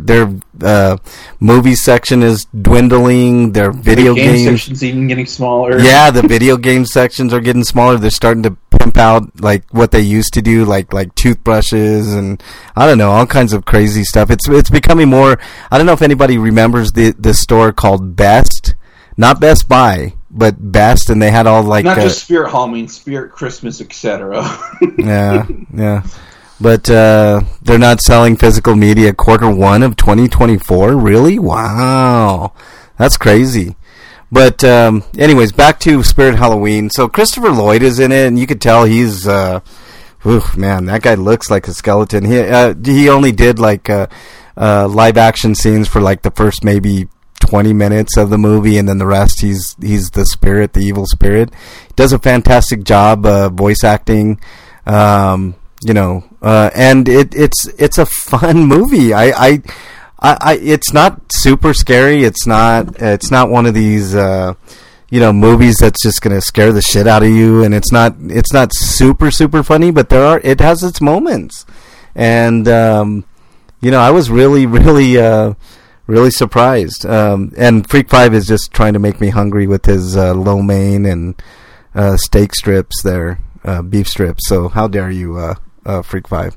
movie section is dwindling. Their video game section's even getting smaller. Yeah, the video game sections are getting smaller. They're starting to pimp out, like, what they used to do, like toothbrushes and, I don't know, all kinds of crazy stuff. It's becoming more. I don't know if anybody remembers the store called Best, not Best Buy, but Best, and they had all like not just Spirit Halloween, Spirit Christmas, etc. yeah. But they're not selling physical media Q1 of 2024. Really? Wow, that's crazy. But anyways, back to Spirit Halloween. So Christopher Lloyd is in it, and you could tell he's man, that guy looks like a skeleton. He only did like live action scenes for like the first maybe 20 minutes of the movie, and then the rest he's the spirit, the evil spirit. He does a fantastic job voice acting. And it's a fun movie. I it's not super scary. It's not one of these movies that's just gonna scare the shit out of you, and it's not super funny, but it has its moments. And I was really surprised. And Freak 5 is just trying to make me hungry with his lo mein and steak strips there, beef strips. So how dare you, Freak 5?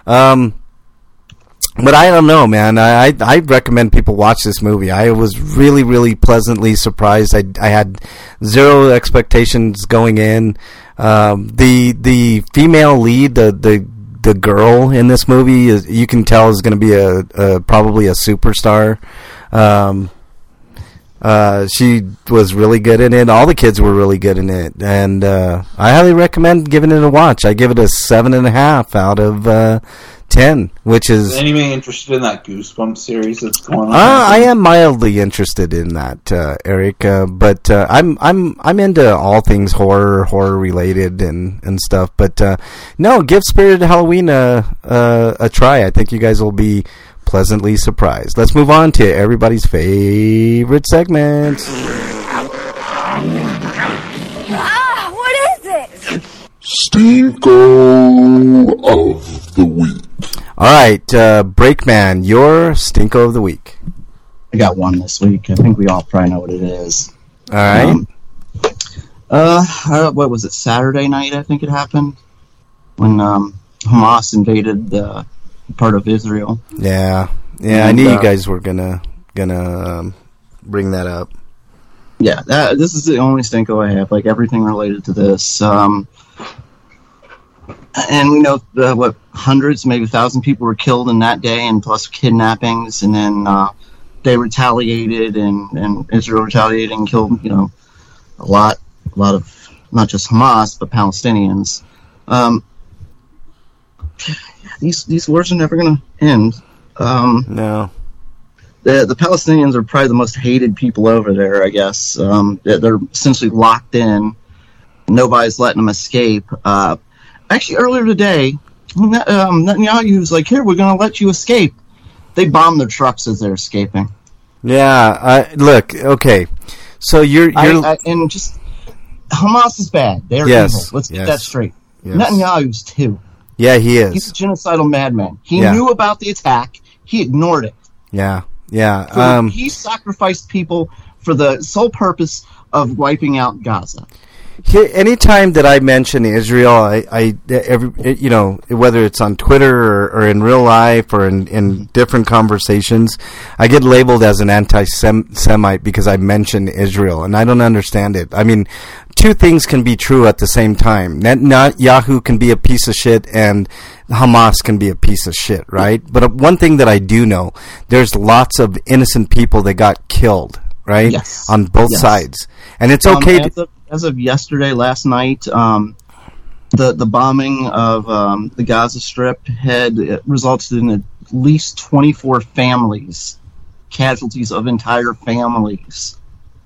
But I don't know, man. I recommend people watch this movie. I was really pleasantly surprised. I had zero expectations going in. The female lead, the girl in this movie, you can tell is going to be probably a superstar. She was really good in it. All the kids were really good in it, and I highly recommend giving it a watch. I give it a 7.5 out of 10, which is. Is anybody interested in that Goosebumps series that's going on? I am mildly interested in that, Eric. But I'm into all things horror related and stuff. But no, give Spirit Halloween a try. I think you guys will be pleasantly surprised. Let's move on to everybody's favorite segment. What is it? Stinko of the Week. All right, Breakman, your Stinko of the Week. I got one this week. I think we all probably know what it is. All right. What was it? Saturday night, I think it happened, when Hamas invaded the part of Israel. Yeah. I knew you guys were gonna bring that up. Yeah, this is the only Stinko I have. Like, everything related to this. And we know what hundreds, maybe 1,000 people were killed in that day, and plus kidnappings, and then they retaliated, and Israel retaliated and killed, a lot of not just Hamas but Palestinians. These wars are never going to end. No. The Palestinians are probably the most hated people over there, I guess. They're essentially locked in. Nobody's letting them escape. Actually, earlier today, Netanyahu was like, here, we're going to let you escape. They bombed their trucks as they're escaping. Yeah, look, okay. So you're and just Hamas is bad. They're evil. Let's get that straight. Yes. Netanyahu's too. Yeah, he is. He's a genocidal madman. He knew about the attack. He ignored it. Yeah. So he sacrificed people for the sole purpose of wiping out Gaza. Anytime that I mention Israel, whether it's on Twitter or in real life or in different conversations, I get labeled as an anti-Semite because I mention Israel, and I don't understand it. I mean, two things can be true at the same time. Netanyahu can be a piece of shit, and Hamas can be a piece of shit, right? But one thing that I do know, there's lots of innocent people that got killed, right? Yes. On both sides. And it's okay as of yesterday, last night, the bombing of the Gaza Strip had resulted in at least 24 families, casualties of entire families,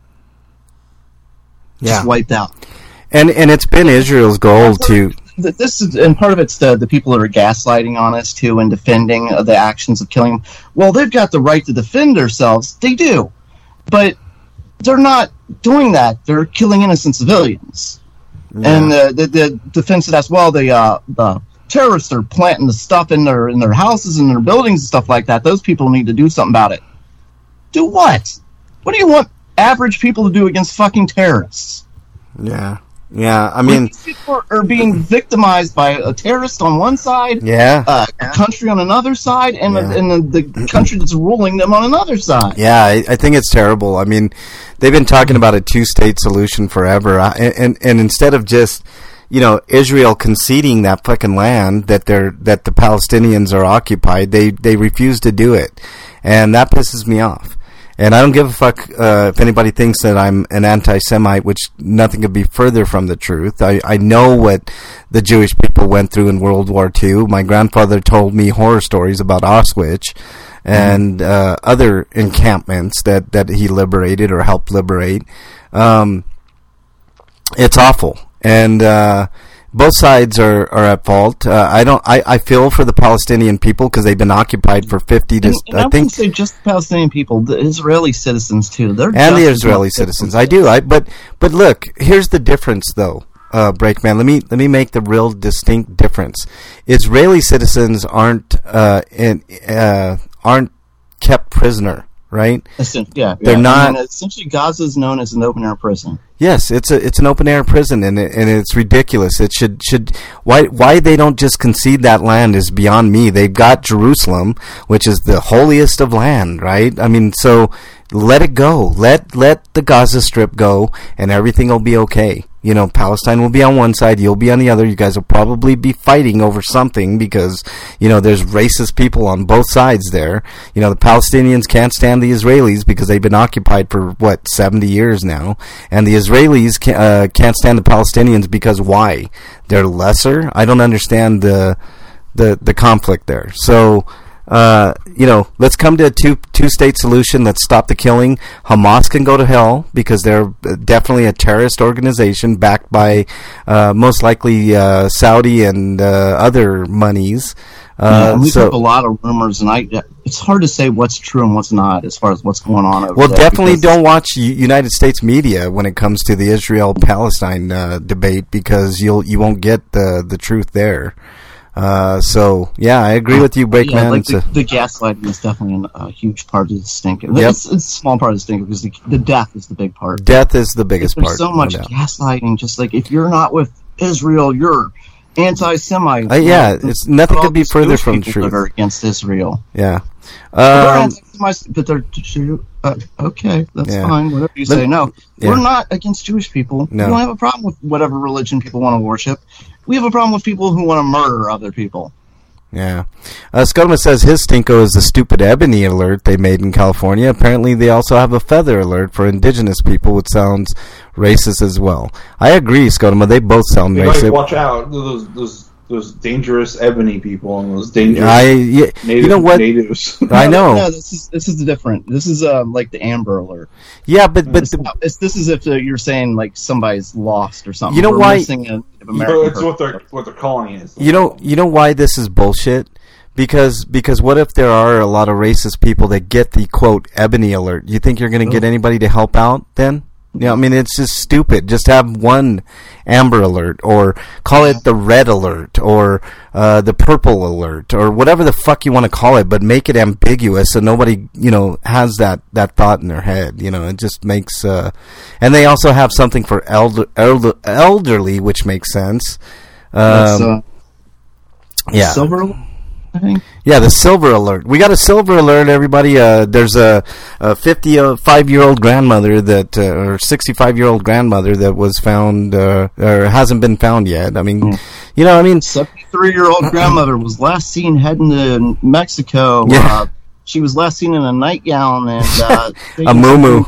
just wiped out. And it's been Israel's goal to. This is, and part of it's the people that are gaslighting on us too and defending the actions of killing. Well, they've got the right to defend themselves. They do, but they're not doing that. They're killing innocent civilians. Yeah. And the defense of that's the terrorists are planting the stuff in their houses and their buildings and stuff like that. Those people need to do something about it. Do what? What do you want average people to do against fucking terrorists? Yeah. I mean, these people are being victimized by a terrorist on one side, a country on another side, and the country that's ruling them on another side. Yeah, I think it's terrible. I mean, they've been talking about a two-state solution forever, and instead of just Israel conceding that fucking land that the Palestinians are occupied, they refuse to do it, and that pisses me off. And I don't give a fuck if anybody thinks that I'm an anti-Semite, which nothing could be further from the truth. I know what the Jewish people went through in World War II. My grandfather told me horror stories about Auschwitz and other encampments that he liberated or helped liberate. It's awful. And both sides are at fault. I feel for the Palestinian people because they've been occupied for 50 to. And I wouldn't say just the Palestinian people, the Israeli citizens too. And the Israeli citizens, I do. But look, here's the difference, though. Breakman, let me make the real distinct difference. Israeli citizens aren't kept prisoner. Right? They're not. I mean, essentially, Gaza is known as an open air prison. Yes, it's an open air prison, and it's ridiculous. It should why they don't just concede that land is beyond me. They've got Jerusalem, which is the holiest of land, right? I mean, so let it go. Let the Gaza Strip go, and everything will be okay. Palestine will be on one side, you'll be on the other. You guys will probably be fighting over something because, there's racist people on both sides there. The Palestinians can't stand the Israelis because they've been occupied for, 70 years now. And the Israelis can't stand the Palestinians because why? They're lesser? I don't understand the conflict there. So, let's come to a two-state solution. Let's stop the killing. Hamas can go to hell because they're definitely a terrorist organization backed by most likely Saudi and other monies. We've heard a lot of rumors, and it's hard to say what's true and what's not as far as what's going on over there. Definitely don't watch United States media when it comes to the Israel-Palestine debate because you won't get the truth there. I agree with you, Breakman. The gaslighting is definitely a huge part of the stink. It's a small part of the stink because the death is the big part. Death is the biggest part. There's so much gaslighting. Just like if you're not with Israel, you're anti-Semite. It's nothing could be further from the truth. That are against Israel. Yeah. They're anti-Semites, but they're okay. That's fine. Whatever you say. No, we're not against Jewish people. No. We don't have a problem with whatever religion people want to worship. We have a problem with people who want to murder other people. Yeah. Scotoma says his stinko is the stupid ebony alert they made in California. Apparently they also have a feather alert for indigenous people, which sounds racist as well. I agree, Scotoma. They both sound racist. Like, watch out. Those dangerous ebony people and those dangerous you know what? natives. I know. No, this is different. This is like the Amber Alert. Yeah, but This is if you're saying like somebody's lost or something. You know We're why? missing a Native American It's what they're calling it. You know why this is bullshit? Because what if there are a lot of racist people that get the quote ebony alert? You think you're going to get anybody to help out then? You know, I mean, it's just stupid. Just have one Amber Alert, or call it the Red Alert, or the Purple Alert, or whatever the fuck you want to call it, but make it ambiguous so nobody, has that thought in their head. It just makes. And they also have something for elderly, which makes sense. That's, Yeah. Silver Alert, I think. Yeah, the Silver Alert. We got a Silver Alert, everybody. There's a 55-year-old grandmother that, or 65-year-old grandmother that was found, or hasn't been found yet. I mean, 73-year-old grandmother was last seen heading to Mexico. Yeah. She was last seen in a nightgown and a muumuu.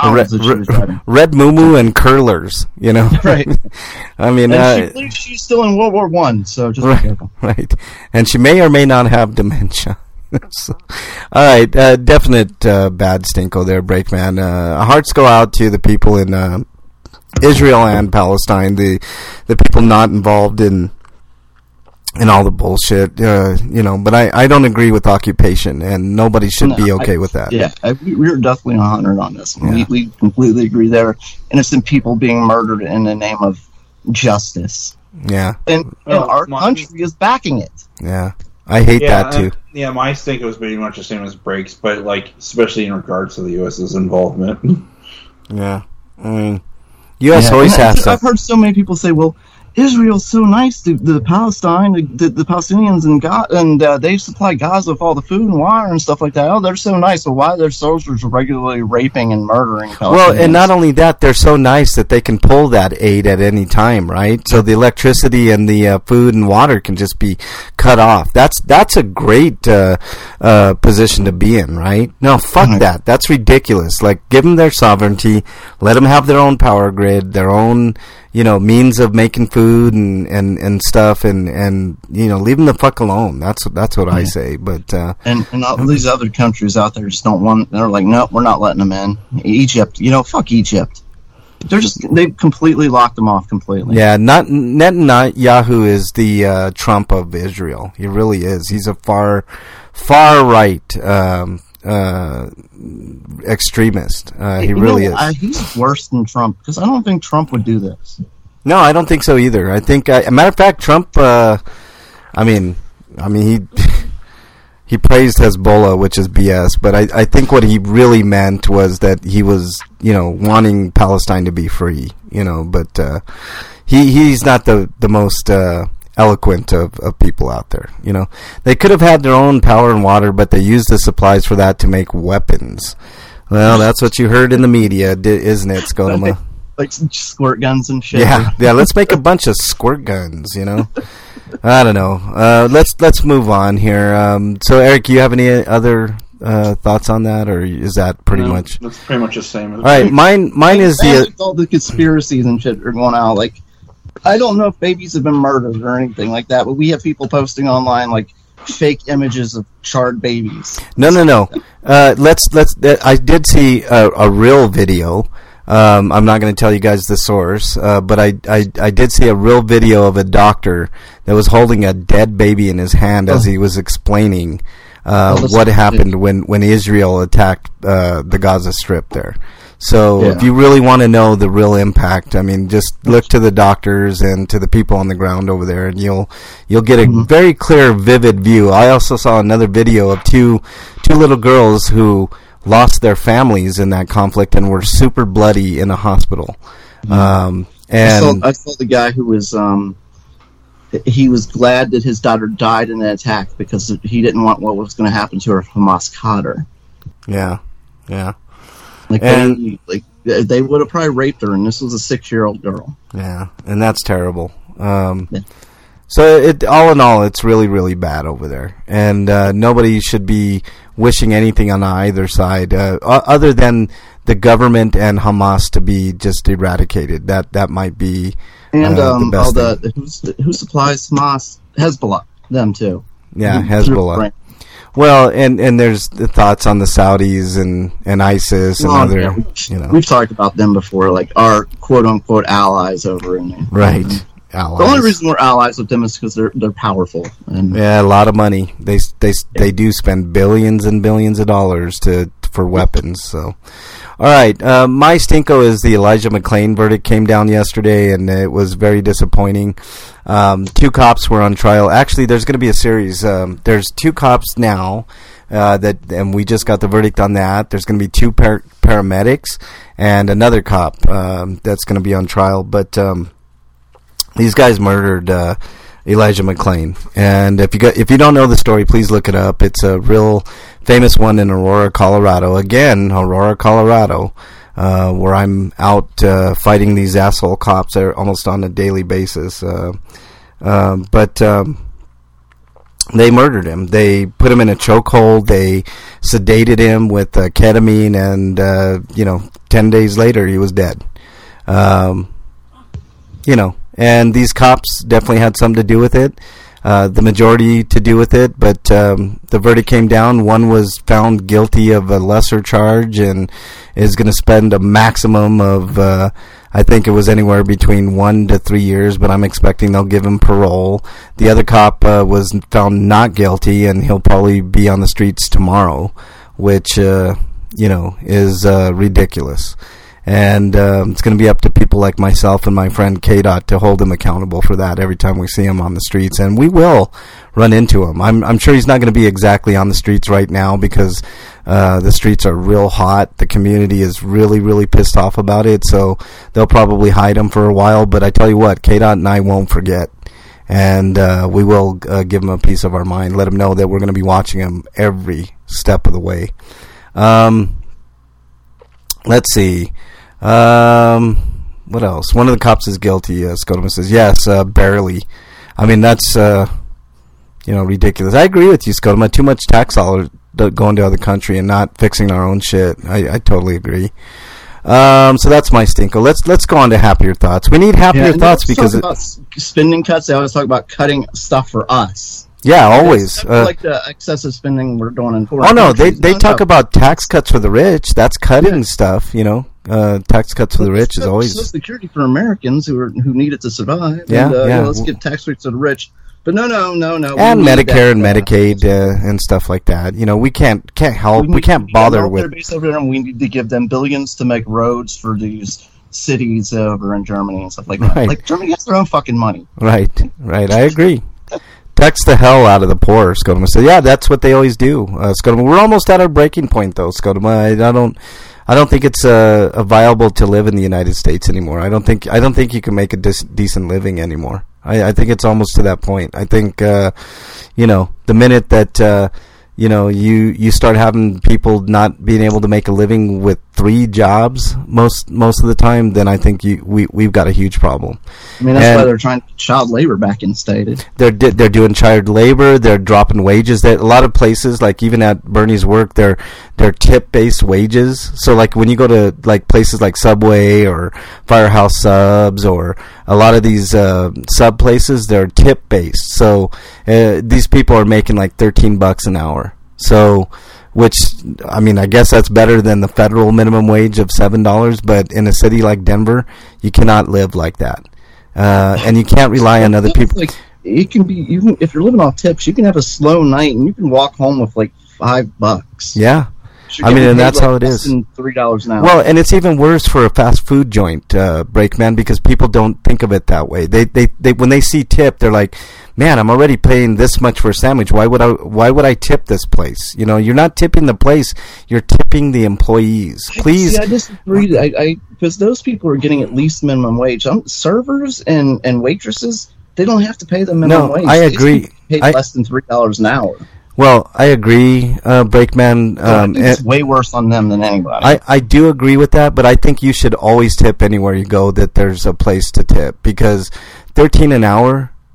Red Red muumuu and curlers, Right. I mean, and she believes she's still in World War I, so just be careful. Right. And she may or may not have dementia. So, all right, definite bad stinko there, Breakman. Hearts go out to the people in Israel and Palestine, the people not involved in all the bullshit, but I don't agree with occupation, and nobody should be okay with that. Yeah, we're definitely 100 on this. Yeah. We completely agree there. Innocent people being murdered in the name of justice. Yeah. And our country is backing it. Yeah. I hate that too. My stinko was pretty much the same as Breaks, but especially in regards to the U.S.'s involvement. Yeah. I mean, U.S. always has to. I've heard so many people say, well, Israel's so nice to the Palestine, the Palestinians, and they supply Gaza with all the food and water and stuff like that. Oh, they're so nice. So why are their soldiers regularly raping and murdering Palestinians? Well, and not only that, they're so nice that they can pull that aid at any time, right? So the electricity and the food and water can just be cut off. That's a great position to be in, right? No, fuck that. That's ridiculous. Like, give them their sovereignty, let them have their own power grid, their own means of making food and stuff, and leave them the fuck alone. That's what I say. But and all these other countries out there just don't want. They're like, no, we're not letting them in. Egypt, fuck Egypt. They've completely locked them off completely. Yeah, Netanyahu is the Trump of Israel. He really is. He's a far right extremist. He really is. He's worse than Trump, because I don't think Trump would do this. No, I don't think so either. I think, a matter of fact, Trump. He praised Hezbollah, which is BS. But I think what he really meant was that he was, wanting Palestine to be free. But he's not the most eloquent of people out there. They could have had their own power and water, but they used the supplies for that to make weapons. Well, that's what you heard in the media, isn't it, Scotoma? Like squirt guns and shit. Yeah. Let's make a bunch of squirt guns. I don't know. Let's move on here. So, Eric, you have any other thoughts on that, or is that pretty much? That's pretty much the same. All right, mine is all the conspiracies and shit are going out. Like, I don't know if babies have been murdered or anything like that, but we have people posting online like fake images of charred babies. No. I did see a real video. I'm not going to tell you guys the source, but I did see a real video of a doctor that was holding a dead baby in his hand as he was explaining what happened when Israel attacked the Gaza Strip there. So if you really want to know the real impact, I mean, just look to the doctors and to the people on the ground over there, and you'll get a very clear, vivid view. I also saw another video of two little girls who lost their families in that conflict and were super bloody in a hospital. And I saw the guy who was he was glad that his daughter died in the attack because he didn't want what was going to happen to her if Hamas caught her. Yeah. They would have probably raped her, and this was a 6-year-old girl. Yeah, and that's terrible. So all in all, it's really, really bad over there, and nobody should be wishing anything on either side, other than the government and Hamas to be just eradicated. That might be and the best all thing. who supplies Hamas, Hezbollah, them too. Yeah, Through Hezbollah. Iran. Well, and there's the thoughts on the Saudis and ISIS and other, Yeah, you know, we've talked about them before, like our quote unquote allies over in there. right. The Allies. only reason we're allies with them is because they're powerful. And Yeah, a lot of money. They do spend billions and billions of dollars for weapons. So, all right. My stinko is the Elijah McClain verdict came down yesterday, and it was very disappointing. 2 cops were on trial. Actually, there's going to be a series. There's 2 cops now and we just got the verdict on that. There's going to be 2 paramedics and another cop that's going to be on trial. But these guys murdered Elijah McClain, and if you don't know the story, please look it up. It's a real famous one in Aurora, Colorado. Again, Aurora, Colorado, where I'm out fighting these asshole cops almost on a daily basis. But they murdered him. They put him in a chokehold. They sedated him with ketamine, and 10 days later he was dead. And these cops definitely had something to do with it, the majority to do with it, but the verdict came down. One was found guilty of a lesser charge and is going to spend a maximum of, I think it was anywhere between 1 to 3 years, but I'm expecting they'll give him parole. The other cop was found not guilty, and he'll probably be on the streets tomorrow, which, is ridiculous. And it's going to be up to people like myself and my friend KDOT to hold him accountable for that every time we see him on the streets. And we will run into him. I'm sure he's not going to be exactly on the streets right now because the streets are real hot. The community is really, really pissed off about it. So they'll probably hide him for a while. But I tell you what, KDOT and I won't forget. And we will give him a piece of our mind. Let him know that we're going to be watching him every step of the way. Let's see. What else? One of the cops is guilty. Skodoma says, yes, barely. I mean, that's, ridiculous. I agree with you, Skodoma. Too much tax dollars going to other country and not fixing our own shit. I totally agree. So that's my stinko. Let's go on to happier thoughts. We need happier thoughts because about spending cuts. They always talk about cutting stuff for us. Yeah, always. Like the excessive spending we're doing in foreign Oh no, countries. they talk about tax cuts for the rich. That's cutting stuff, tax cuts for the rich is always Social Security for Americans who need it to survive. Yeah, yeah. Let's get tax rates for the rich. But no. And Medicare and Medicaid and stuff like that. We can't help. We can't bother with. Base over there, and we need to give them billions to make roads for these cities over in Germany and stuff like that. Right. Like Germany has their own fucking money. Right. I agree. Tax the hell out of the poor, Skodoma. So yeah, that's what they always do, Skodoma. We're almost at our breaking point, though, Skodoma. I don't think it's viable to live in the United States anymore. I don't think you can make a decent living anymore. I think it's almost to that point. I think the minute that you start having people not being able to make a living with 3 jobs most of the time, then I think we've got a huge problem. I mean, that's why they're trying to get child labor back instated. They're doing child labor. They're dropping wages. A lot of places, like even at Bernie's work, they're tip-based wages. So like when you go to like places like Subway or Firehouse Subs or a lot of these sub places, they're tip-based. So these people are making like $13 an hour. So, which, I mean, I guess that's better than the federal minimum wage of $7, but in a city like Denver, you cannot live like that. And you can't rely on other people. Like, it can be, even if you're living off tips, you can have a slow night and you can walk home with like $5. Yeah. I mean, and that's how it is. $3 an hour. Well, and it's even worse for a fast food joint, Brakeman, because people don't think of it that way. They when they see tip, they're like, "Man, I'm already paying this much for a sandwich. Why would I tip this place?" You're not tipping the place; you're tipping the employees. Please. See, I disagree. Because those people are getting at least minimum wage. Servers and waitresses, they don't have to pay the minimum wage. I agree. They pay less than $3 an hour. Well, I agree, Brakeman. It's way worse on them than anybody. I do agree with that, but I think you should always tip anywhere you go that there's a place to tip, because $13 an hour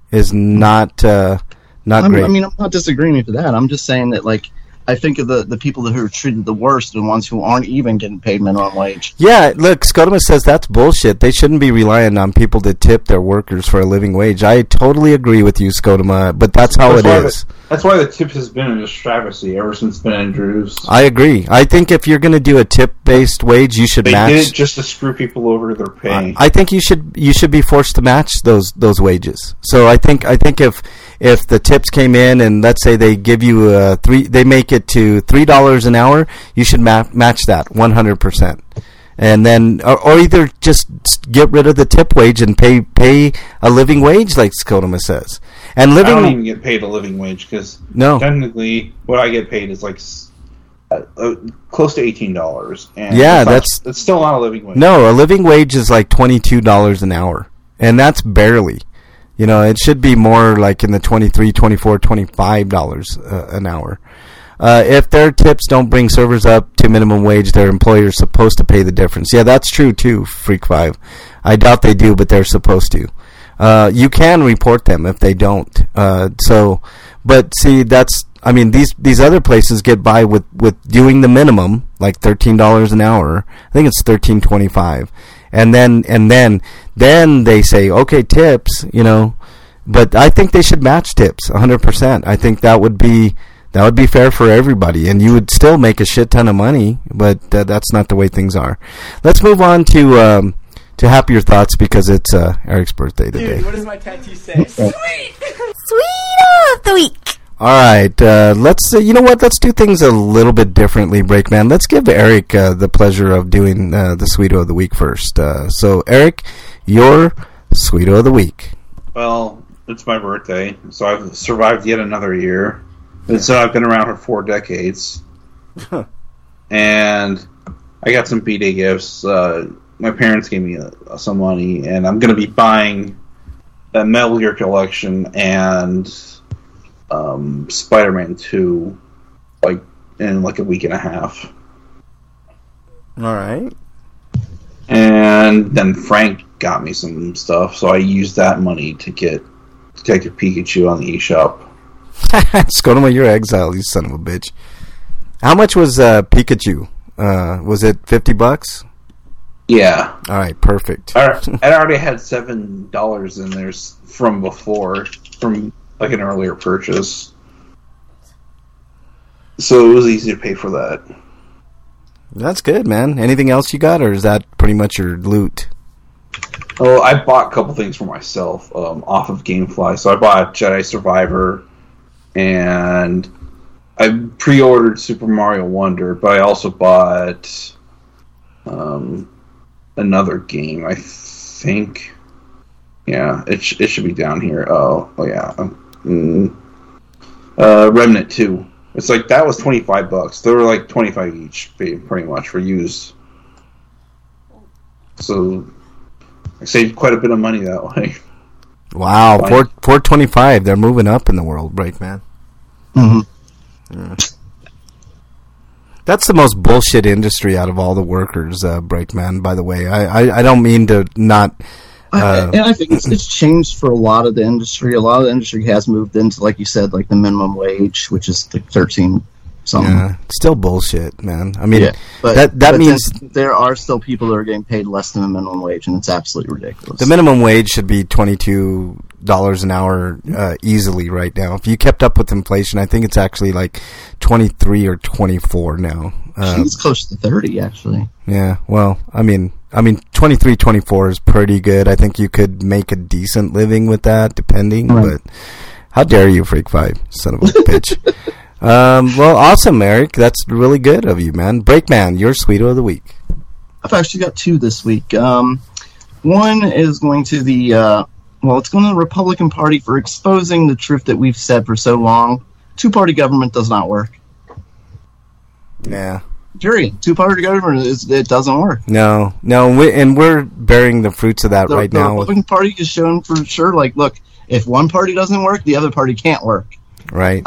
is not great. I mean, I'm not disagreeing with that. I'm just saying that, like, I think of the people who are treated the worst, the ones who aren't even getting paid minimum wage. Yeah, look, Scotoma says that's bullshit. They shouldn't be relying on people to tip their workers for a living wage. I totally agree with you, Scotoma, but that's how it is. That's why the tip has been an extravagance ever since it's been introduced. I agree. I think if you're going to do a tip-based wage, you should match. They did it just to screw people over their pay. I think you should be forced to match those wages. So I think if the tips came in and let's say they give you they make it to $3 an hour, you should match that 100%. And then, or either just get rid of the tip wage and pay a living wage, like Scotoma says. And I don't even get paid a living wage because technically, what I get paid is like close to $18. And yeah, that's still not a living wage. No, a living wage is like $22 an hour, and that's barely. You know, it should be more like in the $23, $24, $25 an hour. If their tips don't bring servers up to minimum wage, their employer is supposed to pay the difference. Yeah, that's true too, Freak5. I doubt they do, but they're supposed to. You can report them if they don't. But see, these other places get by with doing the minimum, like $13 an hour. I think it's $13.25. And then they say, okay, tips, you know, but I think they should match tips 100%. I think that would be fair for everybody, and you would still make a shit ton of money, but that's not the way things are. Let's move on to happier thoughts because it's Eric's birthday today. Dude, what does my tattoo say? Sweet! Sweet of the week. All right, let's you know what? Let's do things a little bit differently, Breakman. Let's give Eric the pleasure of doing the Sweeto of the week first. So, Eric, your Sweeto of the week. Well, it's my birthday, so I've survived yet another year. And so I've been around for 4 decades. And I got some B-Day gifts. My parents gave me some money, and I'm going to be buying that Metal Gear collection and Spider-Man 2 in a week and a half. All right. And then Frank got me some stuff, so I used that money to get Detective Pikachu on the eShop. Scotoma, you're exiled, you son of a bitch. How much was Pikachu? Was it $50? Yeah. All right, perfect. I already had $7 in there from before, from like an earlier purchase. So it was easy to pay for that. That's good, man. Anything else you got, or is that pretty much your loot? Oh, I bought a couple things for myself off of GameFly. So I bought Jedi Survivor, and I pre-ordered Super Mario Wonder, but I also bought another game, I think. Yeah, it should be down here. Oh yeah. Remnant 2. It's like, that was $25. They were like $25 each, pretty much, for used. So I saved quite a bit of money that way. Wow, $4.25. They're moving up in the world, Breakman. Mm-hmm. Yeah. That's the most bullshit industry out of all the workers, Breakman, by the way. I don't mean to not... and I think it's changed for a lot of the industry. A lot of the industry has moved into, like you said, like the minimum wage, which is like 13 something. Yeah, still bullshit, man. I mean, yeah, but that means there are still people that are getting paid less than the minimum wage, and it's absolutely ridiculous. The minimum wage should be $22 an hour easily right now. If you kept up with inflation, I think it's actually like 23 or 24 now. I think it's close to 30, actually. Yeah, well, I mean, 23, 24 is pretty good. I think you could make a decent living with that, depending. Right. But how dare you, Freak5, son of a bitch. Well, awesome, Eric. That's really good of you, man. Breakman, your Sweeto of the week. I've actually got 2 this week. One is going to it's going to the Republican Party for exposing the truth that we've said for so long. 2-party government does not work. Yeah. Period. 2-party government, it doesn't work. No, we're bearing the fruits of that right now. The Republican Party has shown for sure, like, look, if one party doesn't work, the other party can't work. Right.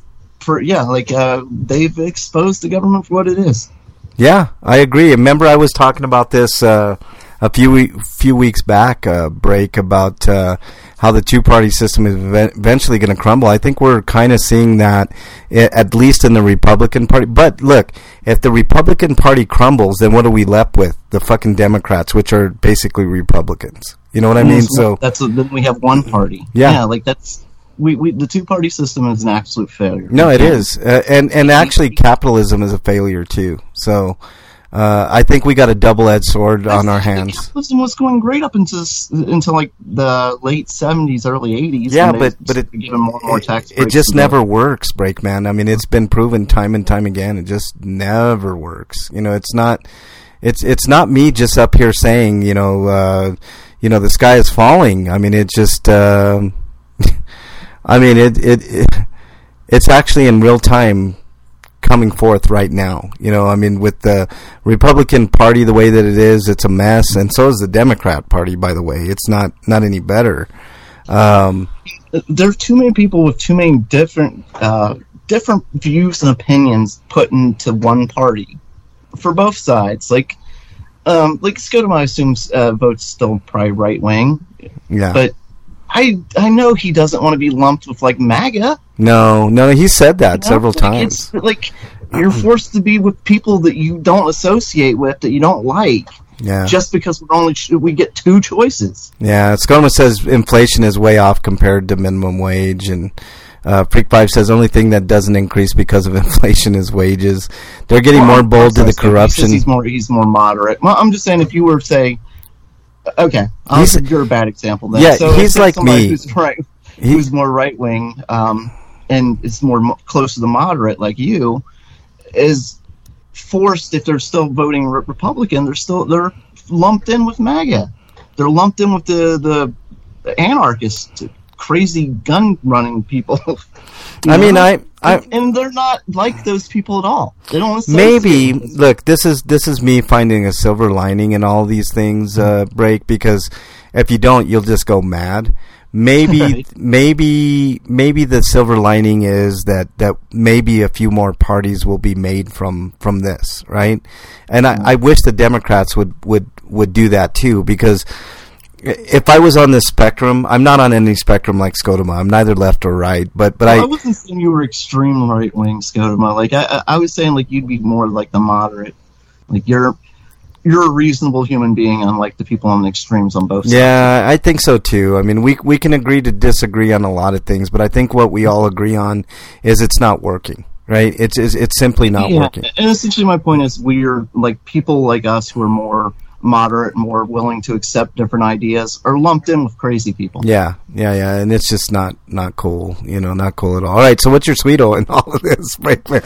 They've exposed the government for what it is. Yeah, I agree. Remember, I was talking about this a few weeks back, Break, about how the two-party system is eventually going to crumble. I think we're kind of seeing that, at least in the Republican Party. But look, if the Republican Party crumbles, then what are we left with? The fucking Democrats, which are basically Republicans. You know what I mean? So then we have one party. Yeah, like that's the two-party system is an absolute failure. No, it is, and actually capitalism is a failure too. So. I think we got a double-edged sword on our hands. Capitalism was going great up until like the late 70s, early 80s. Yeah, but it given more and more tax breaks. It just never works, Break, man. I mean, it's been proven time and time again. It just never works. You know, it's not me just up here saying, the sky is falling. I mean, it just, I mean, it's actually in real time coming forth right now. I mean, with the Republican Party the way that it is, it's a mess, and so is the Democrat Party, by the way. It's not any better. There are too many people with too many different views and opinions put into one party for both sides. Like Scotoma, I assume, votes still probably right wing. Yeah, but I know he doesn't want to be lumped with like MAGA. No, he said that several times. It's like you're forced to be with people that you don't associate with, that you don't like. Yeah. Just because we get two choices. Yeah, Scotoma says inflation is way off compared to minimum wage, and Freak 5 says only thing that doesn't increase because of inflation is wages. They're getting more bold to the corruption. He's more moderate. Well, I'm just saying, if you were say, okay, you're a bad example then. Yeah, so he's like me. Who's more right wing, and is more close to the moderate, like you, is forced, if they're still voting Republican, they're lumped in with MAGA. They're lumped in with the anarchists, crazy gun running people. I mean, and they're not like those people at all. They don't. Maybe look, this is me finding a silver lining in all these things, Break, because if you don't, you'll just go mad. Maybe right. maybe the silver lining is that maybe a few more parties will be made from this, right? And I wish the Democrats would do that too, because if I was on this spectrum, I'm not on any spectrum like Scotoma. I'm neither left or right, but I wasn't saying you were extreme right wing, Scotoma. Like I was saying, like, you'd be more like the moderate. Like you're a reasonable human being, unlike the people on the extremes on both sides. Yeah, I think so too. I mean, we can agree to disagree on a lot of things, but I think what we all agree on is it's not working, right? It's simply not working. And essentially my point is, we're like, people like us who are more moderate, more willing to accept different ideas, are lumped in with crazy people. Yeah, and it's just not cool, not cool at all. All right, so what's your sweeto in all of this, Breakman?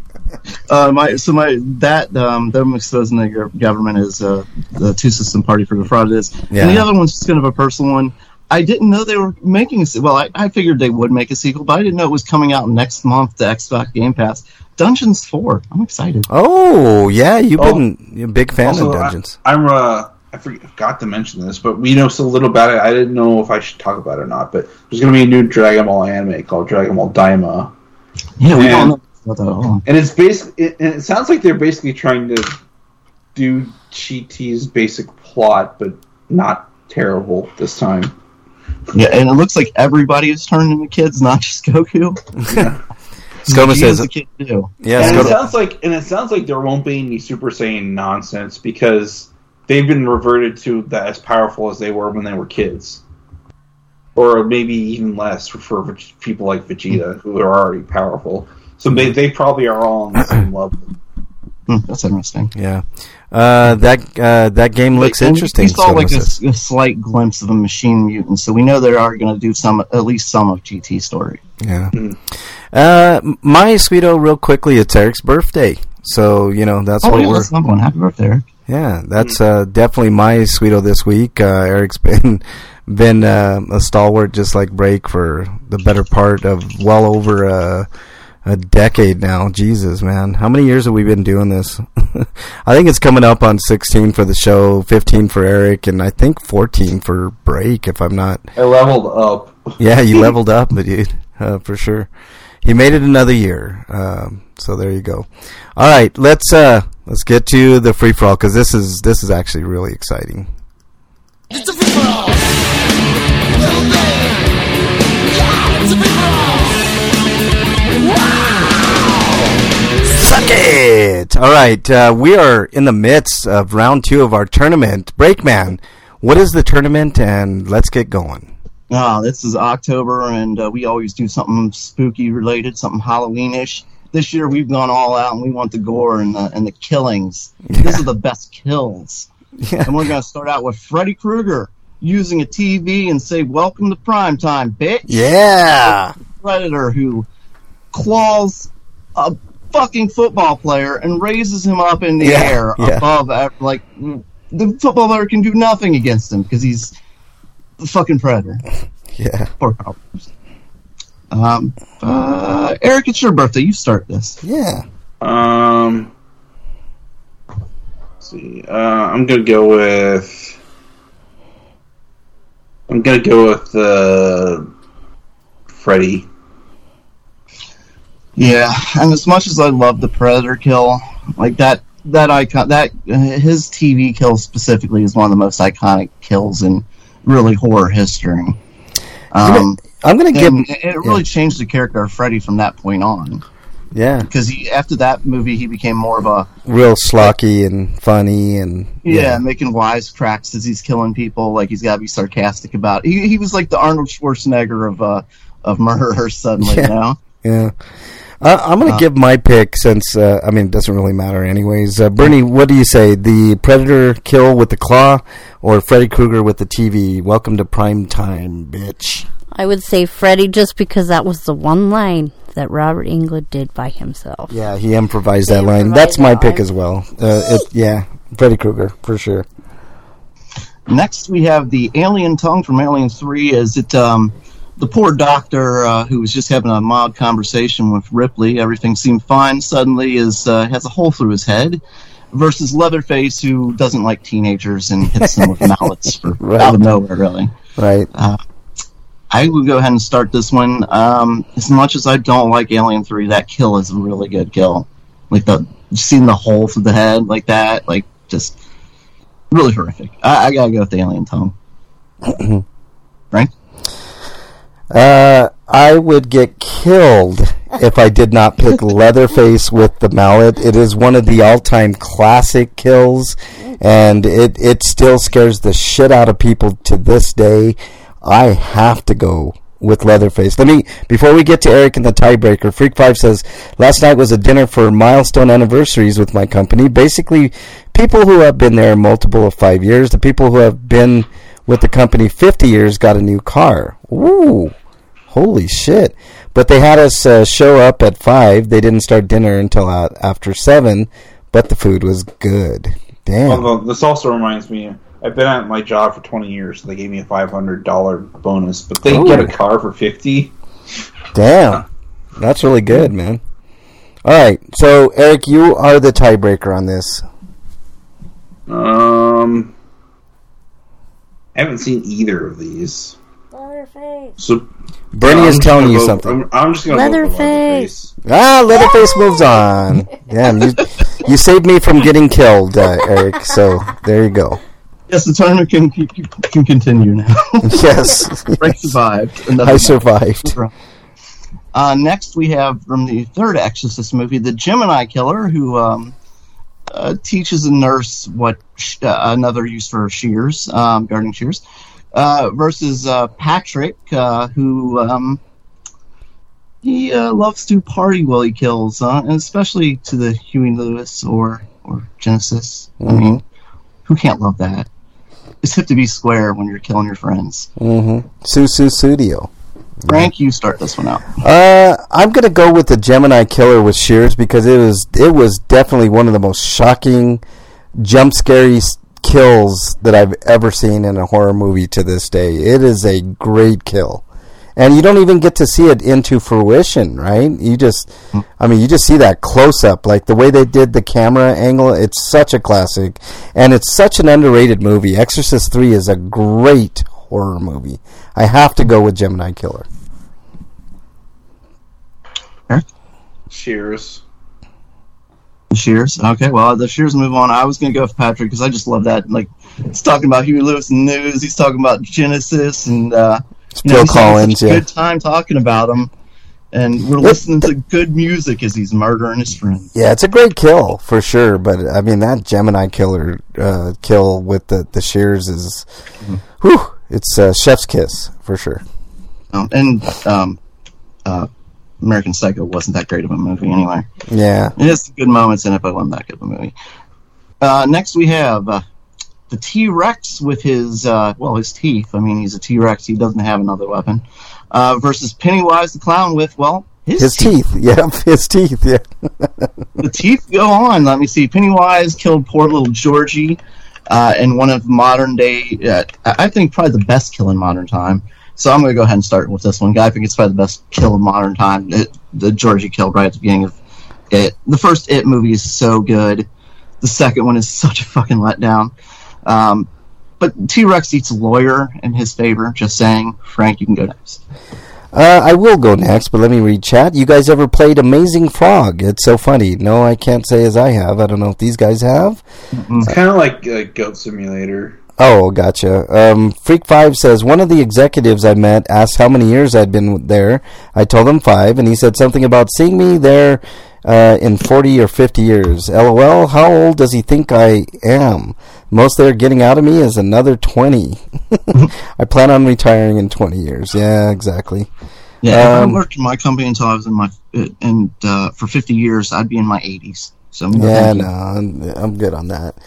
Them exposing the government is the two-system party for defrauded. Yeah. And the other one's just kind of a personal one. I didn't know they were making a sequel. Well, I figured they would make a sequel, but I didn't know it was coming out next month to Xbox Game Pass. Dungeons 4. I'm excited. Oh, yeah, you're a big fan of Dungeons. I forgot to mention this, but we know so little about it. I didn't know if I should talk about it or not, but there's going to be a new Dragon Ball anime called Dragon Ball Daima. Yeah, we don't know. And it's it sounds like they're basically trying to do GT's basic plot, but not terrible this time. Yeah, and it looks like everybody is turned into kids, not just Goku. Yeah. Scotoma says a kid too. Yeah, and it sounds like there won't be any Super Saiyan nonsense, because they've been reverted to as powerful as they were when they were kids, or maybe even less for people like Vegeta, who are already powerful. So they probably are all on the same level. That's interesting. Yeah, that game looks interesting. We saw like a slight glimpse of a Machine Mutant, so we know they are going to do at least some of GT story. Yeah. My sweeto, real quickly, it's Eric's birthday, so that's what we're. That's one. Happy birthday, Eric. Yeah, that's definitely my sweeto this week. Eric's been a stalwart, just like Break, for the better part of well over a decade now. Jesus, man. How many years have we been doing this? I think it's coming up on 16 for the show, 15 for Eric, and I think 14 for Break, if I'm not... I leveled up. Yeah, you leveled up, dude, for sure. He made it another year, so there you go. All right, let's get to the free-for-all, because this is actually really exciting. All right. We are in the midst of round 2 of our tournament. Breakman, what is the tournament? And let's get going. This is October, and we always do something spooky related, something Halloween-ish. This year we've gone all out, and we want the gore and the killings. Yeah. These are the best kills. Yeah. And we're going to start out with Freddy Krueger using a TV and say, "Welcome to primetime, bitch." Yeah. Predator who claws a fucking football player and raises him up in the air above, like, the football player can do nothing against him because he's the fucking Predator. Yeah. Poor Carl. Eric, it's your birthday. You start this. Yeah. Let's see. I'm gonna go with Freddy. Yeah, and as much as I love the Predator kill, like that icon, his TV kill specifically is one of the most iconic kills in really horror history. I'm gonna give it really changed the character of Freddy from that point on. Yeah, because after that movie, he became more of a real schlocky and funny and making wisecracks as he's killing people. Like he's got to be sarcastic about it. He was like the Arnold Schwarzenegger of murderers suddenly. You know? Yeah. I'm going to give my pick since, it doesn't really matter anyways. Bernie, what do you say? The Predator kill with the claw or Freddy Krueger with the TV? Welcome to prime time, bitch. I would say Freddy just because that was the one line that Robert Englund did by himself. Yeah, he improvised that line. That's my pick as well. Freddy Krueger, for sure. Next, we have the alien tongue from Alien 3. The poor doctor who was just having a mild conversation with Ripley, everything seemed fine, suddenly has a hole through his head, versus Leatherface, who doesn't like teenagers and hits them with mallets out of nowhere, really. Right. I would go ahead and start this one. As much as I don't like Alien 3, that kill is a really good kill. Like, seeing the hole through the head like that, like, just really horrific. I gotta go with the alien tongue. Frank? I would get killed if I did not pick Leatherface with the mallet. It is one of the all-time classic kills, and it still scares the shit out of people to this day. I have to go with Leatherface. Before we get to Eric and the tiebreaker, Freak 5 says, last night was a dinner for milestone anniversaries with my company. Basically, people who have been there multiple of 5 years, the people who have been with the company 50 years got a new car. Ooh, holy shit. But they had us show up at 5. They didn't start dinner until after 7, but the food was good. Damn. Although, this also reminds me, I've been at my job for 20 years, so they gave me a $500 bonus, but they get a car for $50. Damn. That's really good, man. All right, so Eric, you are the tiebreaker on this. I haven't seen either of these. Leatherface. So Bernie is telling you something. I'm just going to vote for Leatherface. Leatherface moves on. Damn, you saved me from getting killed, Eric. So there you go. Yes, the tournament can continue now. Yes, Frank survived. I survived. Next, we have from the third Exorcist movie, the Gemini Killer, who teaches a nurse what another use for shears, gardening shears, versus Patrick, who he loves to party while he kills, and especially to the Huey Lewis or Genesis. Mm-hmm. I mean, who can't love that? It's hip to be square when you're killing your friends. Mm-hmm. Studio. Frank, you start this one out. I'm gonna go with the Gemini Killer with shears because it was definitely one of the most shocking, jump scary kills that I've ever seen in a horror movie to this day. It is a great kill, and you don't even get to see it into fruition, right? You just see that close up, like the way they did the camera angle. It's such a classic, and it's such an underrated movie. Exorcist 3 is a great horror movie. I have to go with Gemini Killer. Shears. Shears. Okay, well, the Shears move on. I was going to go with Patrick because I just love that. Like, it's talking about Huey Lewis and News. He's talking about Genesis and Phil Collins. Good time talking about him. And we're listening to good music as he's murdering his friends. Yeah, it's a great kill for sure. But I mean, that Gemini killer kill with the shears is, whew, it's chef's kiss for sure. And American Psycho wasn't that great of a movie anyway. Yeah, it has some good moments in it, but it wasn't that good of a movie. Next we have the T-Rex with his teeth. I mean, he's a T-Rex. He doesn't have another weapon. Versus Pennywise the Clown with, his teeth. Yeah, his teeth, yeah. The teeth go on. Let me see. Pennywise killed poor little Georgie in one of modern day, I think probably the best kill in modern time. So I'm going to go ahead and start with this one. I think it's probably the best kill in modern time. The Georgie kill right at the beginning of it. The first It movie is so good. The second one is such a fucking letdown. But T-Rex eats a lawyer in his favor. Just saying. Frank, you can go next. I will go next, but let me read chat. You guys ever played Amazing Frog? It's so funny. No, I can't say as I have. I don't know if these guys have. It's kind of like Goat Simulator. Oh, gotcha. Freak5 says, one of the executives I met asked how many years I'd been there. I told him 5, and he said something about seeing me there in 40 or 50 years. LOL, how old does he think I am? Most they're getting out of me is another 20. I plan on retiring in 20 years. Yeah, exactly. Yeah, if I worked in my company until I was for 50 years, I'd be in my 80s. So I'm good on that.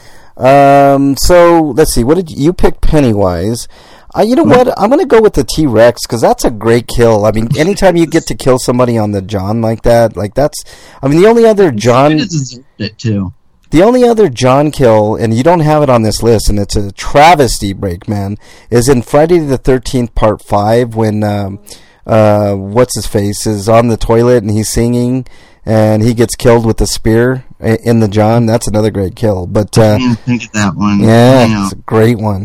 So let's see. What did you pick? Pennywise. You know what? I'm going to go with the T-Rex because that's a great kill. I mean, anytime you get to kill somebody on the John like that, the only other John deserved it too. The only other John kill, and you don't have it on this list, and it's a travesty, Breakman, is in Friday the 13th Part 5 when what's his face is on the toilet and he's singing. And he gets killed with a spear in the John. That's another great kill. But I didn't think of that one. Yeah, it's a great one.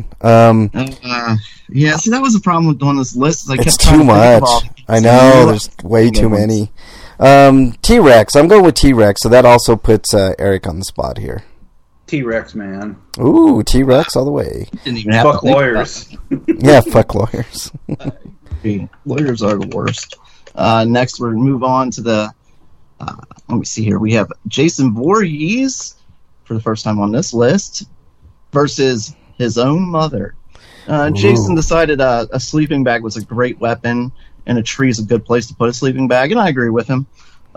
Yeah, see, that was the problem with doing this list. It's too much. I know. There's way too many. T-Rex. I'm going with T-Rex. So that also puts Eric on the spot here. T-Rex, man. Ooh, T-Rex all the way. Didn't even have fuck lawyers. Yeah, fuck lawyers. Lawyers are the worst. Next, we're going to move on to the... let me see here. We have Jason Voorhees for the first time on this list versus his own mother. Jason decided a sleeping bag was a great weapon and a tree is a good place to put a sleeping bag, and I agree with him.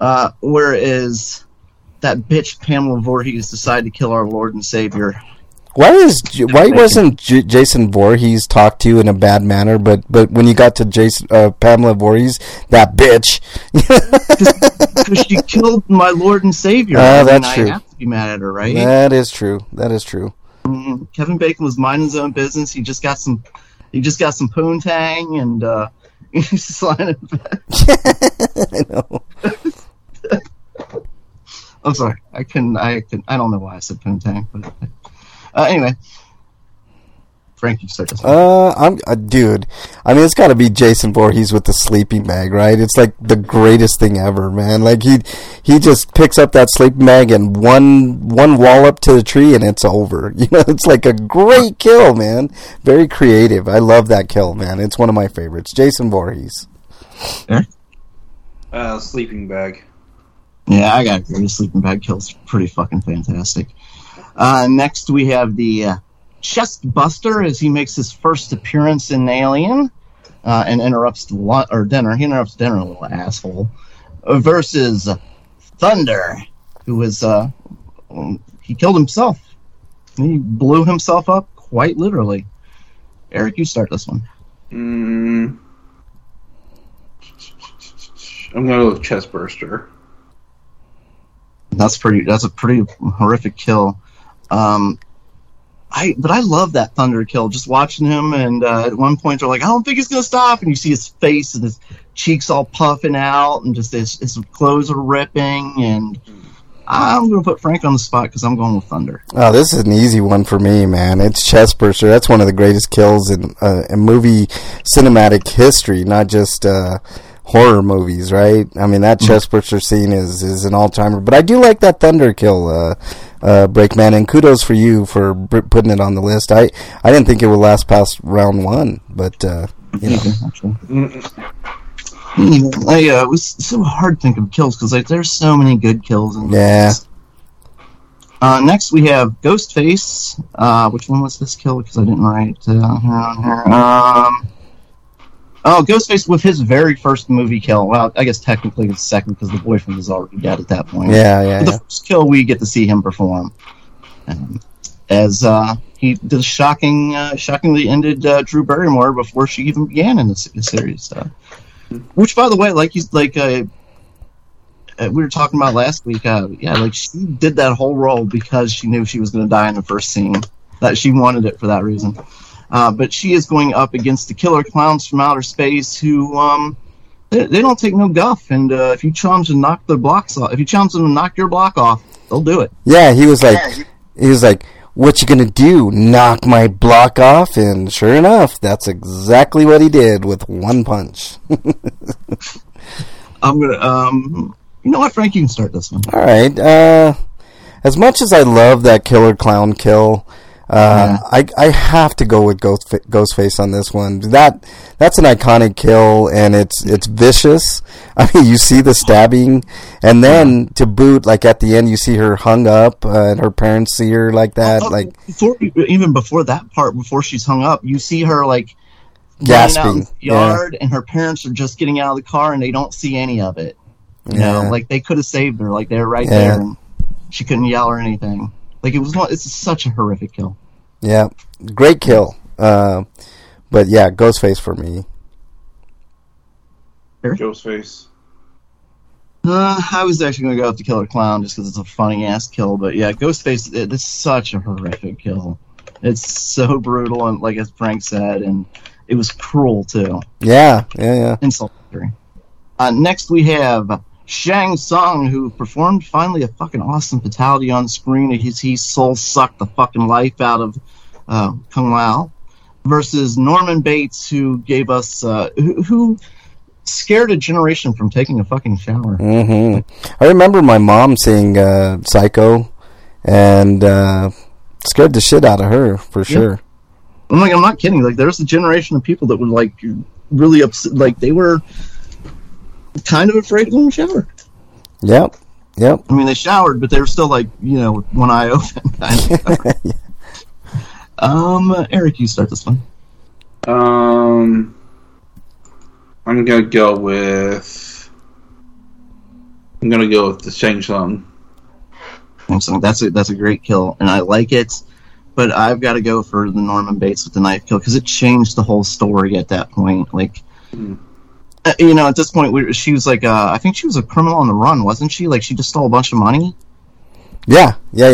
Whereas that bitch Pamela Voorhees decided to kill our Lord and Savior. Why wasn't Jason Voorhees talked to in a bad manner, but when you got to Pamela Voorhees, that bitch? Because she killed my Lord and Savior. That's true. I have to be mad at her, right? That is true. Kevin Bacon was minding his own business. He just got some poontang and he's just lying in bed. I know. I'm sorry. I don't know why I said poontang, but anyway. Frank, you start this one. Dude. I mean, it's got to be Jason Voorhees with the sleeping bag, right? It's like the greatest thing ever, man. Like he just picks up that sleeping bag and one wallop to the tree and it's over. You know, it's like a great kill, man. Very creative. I love that kill, man. It's one of my favorites. Jason Voorhees. Sleeping bag. Yeah, I got to agree. The sleeping bag kill's pretty fucking fantastic. Next, we have the Chest Buster as he makes his first appearance in Alien and interrupts dinner. He interrupts dinner, a little asshole. Versus Thunder, who was he killed himself. He blew himself up quite literally. Eric, you start this one. I'm going to go with Chest Burster. That's a pretty horrific kill. But I love that Thunder kill. Just watching him, and at one point they're like, "I don't think he's gonna stop," and you see his face and his cheeks all puffing out, and just his clothes are ripping. And I'm gonna put Frank on the spot because I'm going with Thunder. Oh, this is an easy one for me, man. It's Chest Burster. That's one of the greatest kills in movie cinematic history, not just horror movies, right? I mean, that Chest Burster scene is an all-timer. But I do like that Thunder kill, Breakman, and kudos for you for putting it on the list. I didn't think it would last past round one, but you know. It was so hard to think of kills because there's so many good kills. Yeah. Next we have Ghostface. Which one was this kill? Because I didn't write here on here. Ghostface with his very first movie kill. Well, I guess technically his second because the boyfriend was already dead at that point. Yeah. The first kill we get to see him perform, as he did shockingly ended Drew Barrymore before she even began in the series. Which, by the way, we were talking about last week, she did that whole role because she knew she was going to die in the first scene. That she wanted it for that reason. But she is going up against the killer clowns from outer space who, they don't take no guff. And if you challenge them to knock their blocks off, if you challenge them to knock your block off, they'll do it. Yeah, he was like, what you gonna do? Knock my block off? And sure enough, that's exactly what he did with one punch. I'm gonna, you know what, Frank, you can start this one. All right. As much as I love that killer clown kill, I have to go with Ghostface on this one. That's an iconic kill, and it's vicious. I mean, you see the stabbing, and then to boot, like at the end, you see her hung up, and her parents see her like that. Even before that part, before she's hung up, you see her gasping out in the yard, and her parents are just getting out of the car, and they don't see any of it. You know, they could have saved her. They were right there, and she couldn't yell or anything. It's such a horrific kill. Yeah, great kill. But yeah, Ghostface for me. Ghostface. I was actually going to go with the Killer Clown just because it's a funny ass kill. But yeah, Ghostface. It's such a horrific kill. It's so brutal, and like as Frank said, and it was cruel too. Yeah. Insult victory. Next we have Shang Tsung, who performed finally a fucking awesome fatality on screen. He soul sucked the fucking life out of Kung Lao, versus Norman Bates, who gave us who scared a generation from taking a fucking shower. Mm-hmm. I remember my mom seeing Psycho, and scared the shit out of her for sure. I'm not kidding. There's a generation of people that would really upset. They were kind of afraid to go in the shower. Yep. I mean, they showered, but they were still with one eye open. Eric, you start this one. I'm gonna go with the Shang Tsung. That's a great kill, and I like it. But I've got to go for the Norman Bates with the knife kill because it changed the whole story at that point. At this point, she was I think she was a criminal on the run, wasn't she? She just stole a bunch of money. Yeah.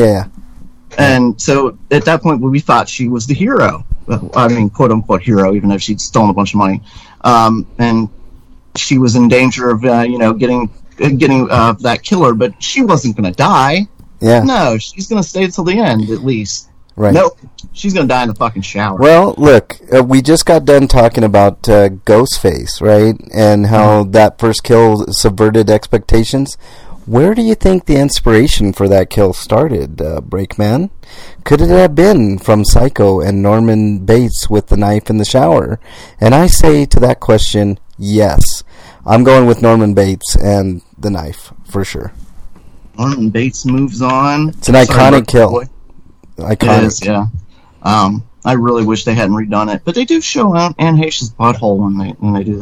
And so at that point, we thought she was the hero. I mean, quote unquote hero, even though she'd stolen a bunch of money. And she was in danger of, getting that killer, but she wasn't going to die. Yeah. No, she's going to stay until the end, at least. Right. Nope. She's going to die in the fucking shower. Well, look, we just got done talking about Ghostface, right? And how that first kill subverted expectations. Where do you think the inspiration for that kill started, Breakman? Could it have been from Psycho and Norman Bates with the knife in the shower? And I say to that question, yes. I'm going with Norman Bates and the knife, for sure. Norman Bates moves on. It's an iconic kill. Iconic. It is, yeah. I really wish they hadn't redone it, but they do show Anne Heche's butthole when they do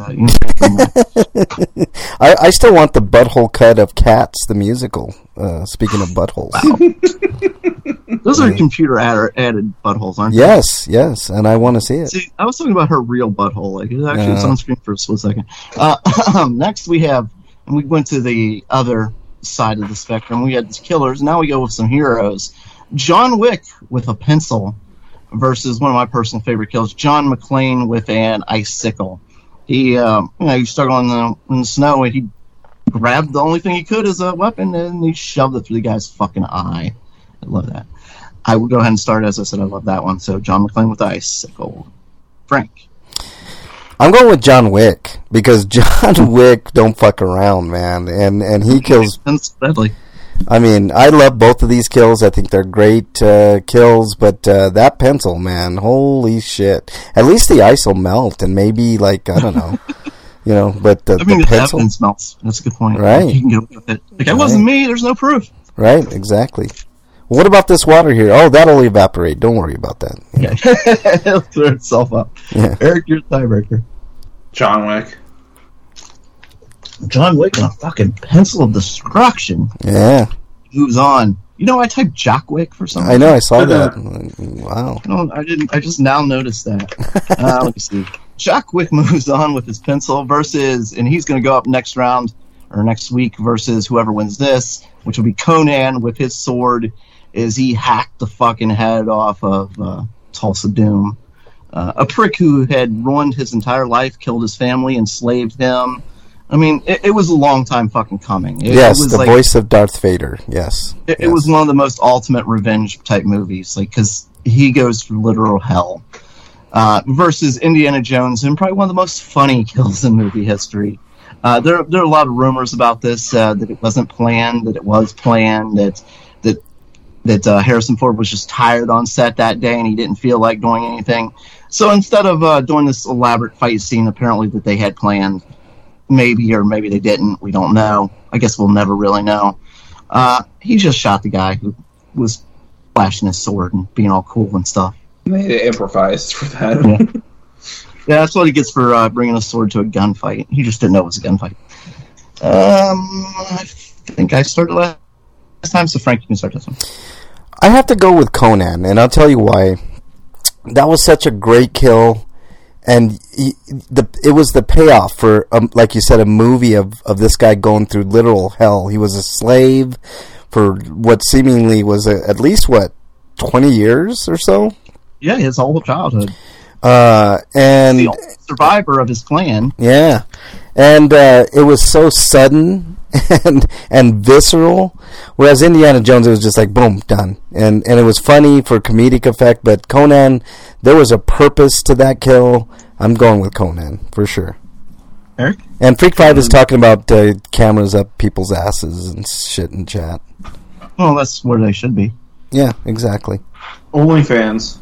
that. I still want the butthole cut of Cats, the musical. Speaking of buttholes, wow. Those are computer added buttholes, aren't they? Yes, and I want to see it. See, I was talking about her real butthole. It actually was on screen for a split second. Next, we went to the other side of the spectrum. We had the killers. Now we go with some heroes. John Wick with a pencil versus one of my personal favorite kills, John McClane with an icicle. He, he started in the snow and he grabbed the only thing he could as a weapon and he shoved it through the guy's fucking eye. I love that. I will go ahead and start. As I said, I love that one. So John McClane with the icicle. Frank. I'm going with John Wick because John Wick don't fuck around, man, and he kills. Deadly. I mean, I love both of these kills. I think they're great kills, but that pencil, man, holy shit. At least the ice will melt, and maybe, I don't know, You know, but the the pencil, evidence melts. That's a good point. Right. You can get away with it. Like, it wasn't me. There's no proof. right? Exactly. What about this water here? Oh, that'll evaporate. Don't worry about that. Yeah. It'll clear itself up. Yeah. Eric, you're the tiebreaker. John Wick. John Wick and a fucking pencil of destruction. Yeah. Moves on. You know, I typed Jock Wick for some reason. I know. I saw that. Wow. No, I didn't. I just now noticed that. Let me see. Jock Wick moves on with his pencil versus, and he's going to go up next round or next week versus whoever wins this, which will be Conan with his sword. Is he hacked the fucking head off of Tulsa Doom, a prick who had ruined his entire life, killed his family, enslaved him. I mean, it was a long time fucking coming. Yes, it was the like, voice of Darth Vader. Yes. It was one of the most ultimate revenge type movies, like, because he goes through literal hell. Versus Indiana Jones, and probably one of the most funny kills in movie history. There are a lot of rumors about this, that it wasn't planned, that it was planned, that Harrison Ford was just tired on set that day and he didn't feel like doing anything. So instead of doing this elaborate fight scene, apparently that they had planned, maybe or maybe they didn't, we don't know. I guess we'll never really know. He just shot the guy who was flashing his sword and being all cool and stuff. They improvised for that. Yeah. Yeah, that's what he gets for bringing a sword to a gunfight. He just didn't know it was a gunfight. I think I started last time, so Frank, you can start this one. I have to go with Conan, and I'll tell you why. That was such a great kill, and it was the payoff for, like you said, a movie of this guy going through literal hell. He was a slave for what seemingly was at least, 20 years or so? Yeah, his whole childhood. And the only survivor of his clan. Yeah, and it was so sudden and visceral. Whereas Indiana Jones, it was just like boom, done, and it was funny for comedic effect. But Conan, there was a purpose to that kill. I'm going with Conan for sure. Eric? And Freak 5 is talking about cameras up people's asses and shit in chat. Well, that's where they should be. Yeah, exactly. OnlyFans.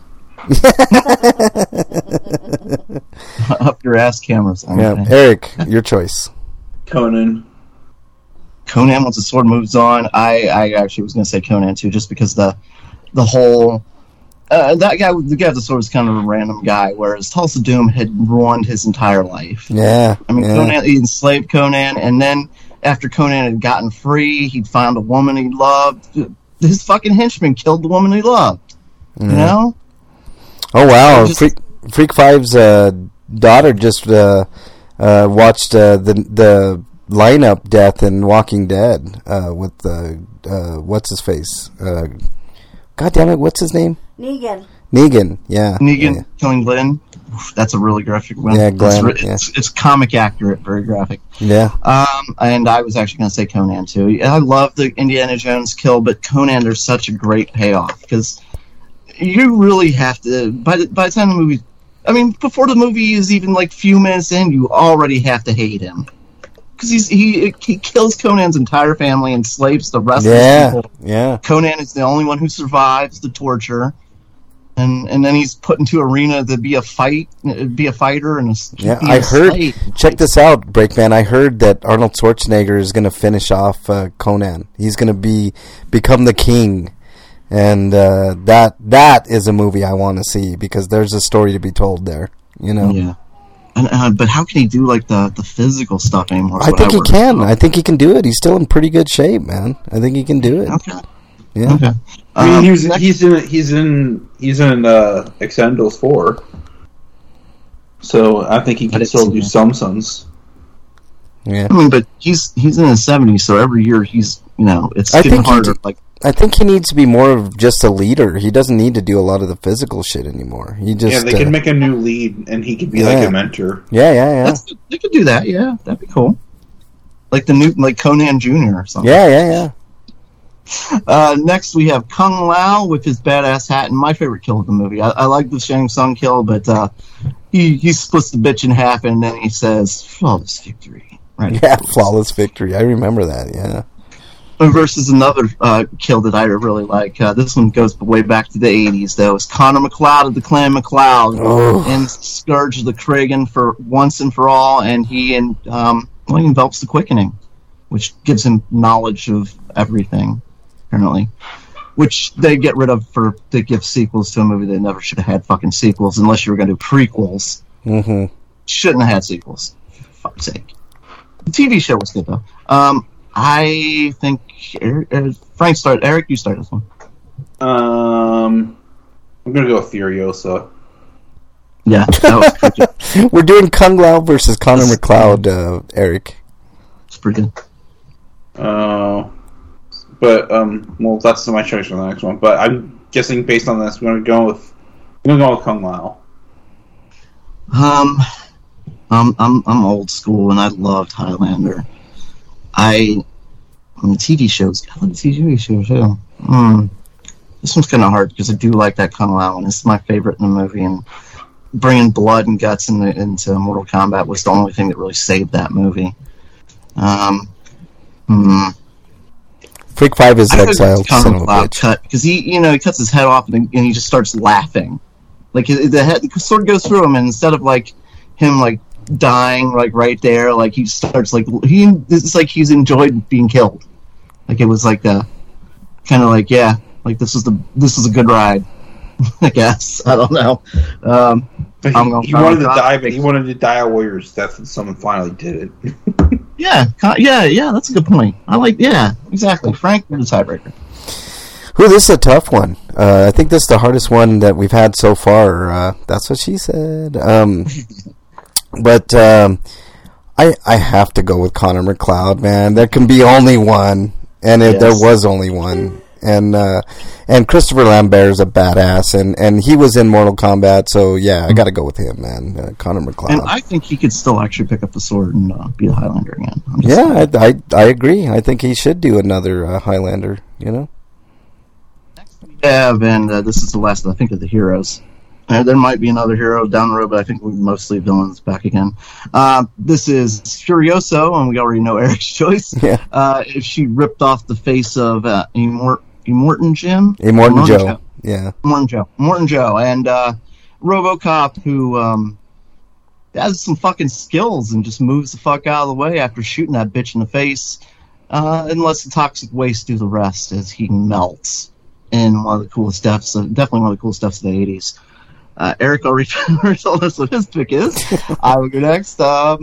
Up your ass cameras. Yeah, Eric, your choice. Conan. Conan, once the sword moves on, I actually was going to say Conan too, just because the whole the guy with the sword was kind of a random guy, whereas Tulsa Doom had ruined his entire life. Yeah, I mean, Conan, he enslaved Conan, and then after Conan had gotten free, he'd found a woman he loved. His fucking henchman killed the woman he loved. You know? Oh wow! Freak 5's daughter just watched the lineup death in Walking Dead with what's his face? God damn it! What's his name? Negan. Yeah. Negan killing Glenn. Oof, that's a really graphic one. Yeah, Glenn. It's comic accurate, very graphic. Yeah. And I was actually going to say Conan too. I love the Indiana Jones kill, but Conan, there's such a great payoff because you really have to. By the time the movie, I mean, before the movie is even like few minutes in, you already have to hate him because he kills Conan's entire family, enslaves the rest of the people. Yeah. Conan is the only one who survives the torture. And then he's put into arena to be a fighter, and I heard. slave. Check this out, Breakman. I heard that Arnold Schwarzenegger is going to finish off Conan. He's going to become the king, and that is a movie I want to see because there's a story to be told there. You know. Yeah. But how can he do like the physical stuff anymore? I think he can. I think he can do it. He's still in pretty good shape, man. I think he can do it. Okay. Yeah. Okay. I mean, he's in Expendables 4, so I think he can still do some sons. Yeah. I mean, but he's in his 70s, so every year he's it's getting harder. I think he needs to be more of just a leader. He doesn't need to do a lot of the physical shit anymore. He just they can make a new lead, and he could be like a mentor. Yeah. They could do that. Yeah, that'd be cool. Like the new Conan Jr. or something. Yeah. Next, we have Kung Lao with his badass hat, and my favorite kill of the movie. I like the Shang Tsung kill, but he splits the bitch in half, and then he says, "Flawless victory." Right? Yeah, flawless victory. I remember that. Yeah. versus another kill that I really like. This one goes way back to the 80s, though. It's Connor McLeod of the Clan McLeod and Scourge of the Kragan for once and for all, and he envelops the Quickening, which gives him knowledge of everything, apparently. Which they get rid of to give sequels to a movie they never should have had fucking sequels, unless you were going to do prequels. Mm-hmm. Shouldn't have had sequels. For fuck's sake. The TV show was good, though. I think Frank started. Eric, you start this one. I'm gonna go with Furiosa. Yeah, that was pretty good. We're doing Kung Lao versus Connor McLeod, Eric. It's pretty good. But well, that's my choice for the next one. But I'm guessing based on this, I'm gonna go with Kung Lao. I'm old school, and I loved Highlander. The TV shows. I love the TV shows too. This one's kind of hard because I do like that Kung Lao, and it's my favorite in the movie. And bringing blood and guts into Mortal Kombat was the only thing that really saved that movie. Freak 5 is exiled. Son of a bitch. Cut because he cuts his head off and he just starts laughing. Like the sword goes through him, and instead of like him like dying like right there, like he starts like it's like he's enjoyed being killed. Like it was like a kind of like like this is a good ride. I guess I don't know. He wanted to die, but he wanted to die a warrior's death, and someone finally did it. yeah. That's a good point. Exactly. Frank, the tiebreaker. Ooh, this is a tough one. I think this is the hardest one that we've had so far. That's what she said. But I have to go with Connor McLeod, man. There can be only one, and there was only one. And Christopher Lambert is a badass, and he was in Mortal Kombat, so yeah, I got to go with him, man. Connor McLeod. And I think he could still actually pick up the sword and be a Highlander again. I agree. I think he should do another Highlander. And this is the last, I think, of the heroes. There might be another hero down the road, but I think we're mostly villains back again. This is Furioso, and we already know Eric's choice. Yeah. If she ripped off the face of Immortan Joe. Yeah. Immortan Joe. And RoboCop, who has some fucking skills and just moves the fuck out of the way after shooting that bitch in the face, and lets the toxic waste do the rest as he melts in one of the coolest deaths, definitely one of the coolest deaths of the 80s. Eric already told us what his pick is. I will go next. As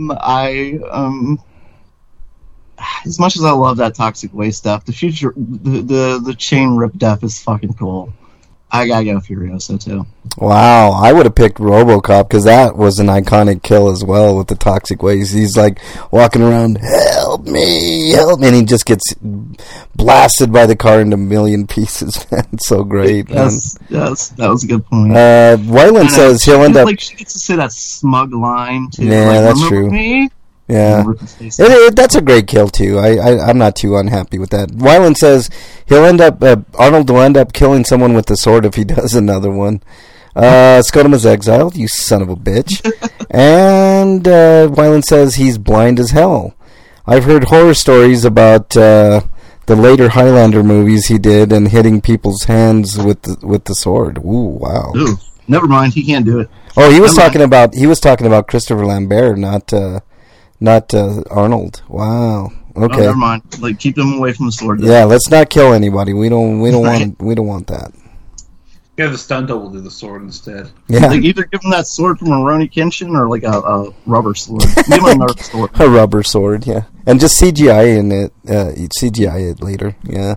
much as I love that toxic waste stuff, the chain rip death is fucking cool. I gotta go Furioso too. Wow, I would have picked RoboCop because that was an iconic kill as well with the toxic waste. He's like walking around, help me, and he just gets blasted by the car into a million pieces. Man, it's so great. Yes, that was a good point. Wyland says he'll end up. Like she gets to say that smug line too. Yeah, like, that's true. Me? Yeah, that's a great kill too. I'm not too unhappy with that. Wyland says Arnold will end up killing someone with the sword if he does another one. Scotum is exiled, you son of a bitch. And Wyland says he's blind as hell. I've heard horror stories about the later Highlander movies he did and hitting people's hands with the sword. Ooh, wow. Ooh, never mind, he can't do it. Oh, he was talking about Christopher Lambert, not Arnold. Wow. Okay. Oh, never mind. Like, keep them away from the sword. Yeah, let's not kill anybody. We don't want that. Yeah, the stunt double do the sword instead. Yeah. Like, either give him that sword from Rurouni Kenshin or like a rubber sword. Give him another sword. A rubber sword, yeah. And just CGI in it. CGI it later. Yeah.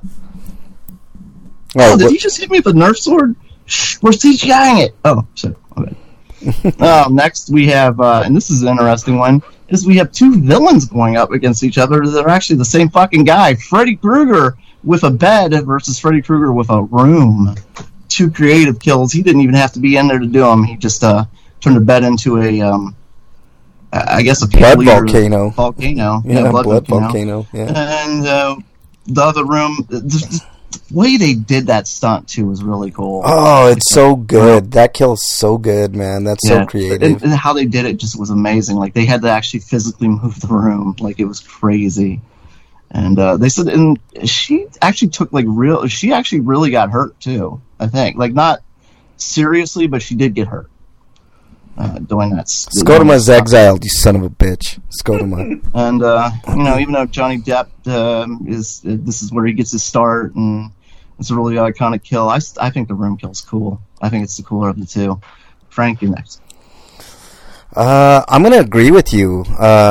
Oh, did you just hit me with a Nerf sword? Shh, we're CGIing it. Oh, sorry. Okay. Next we have, and this is an interesting one, is we have two villains going up against each other that are actually the same fucking guy. Freddy Krueger with a bed versus Freddy Krueger with a room. Two creative kills. He didn't even have to be in there to do them. He just turned the bed into a, I guess a blood volcano. Yeah, blood volcano. Yeah. And the other room, the way they did that stunt too was really cool. Oh, it's so good. That kill is so good, man. That's so creative. And how they did it just was amazing. Like they had to actually physically move the room. Like it was crazy. And they said, and she actually took she actually really got hurt too. I think, like, not seriously, but she did get hurt doing that. Skotoma's exiled, you son of a bitch. Skotoma. And even though Johnny Depp this is where he gets his start, and it's a really iconic kill. I think the room kill's cool. I think it's the cooler of the two. Frank, you next. I'm going to agree with you.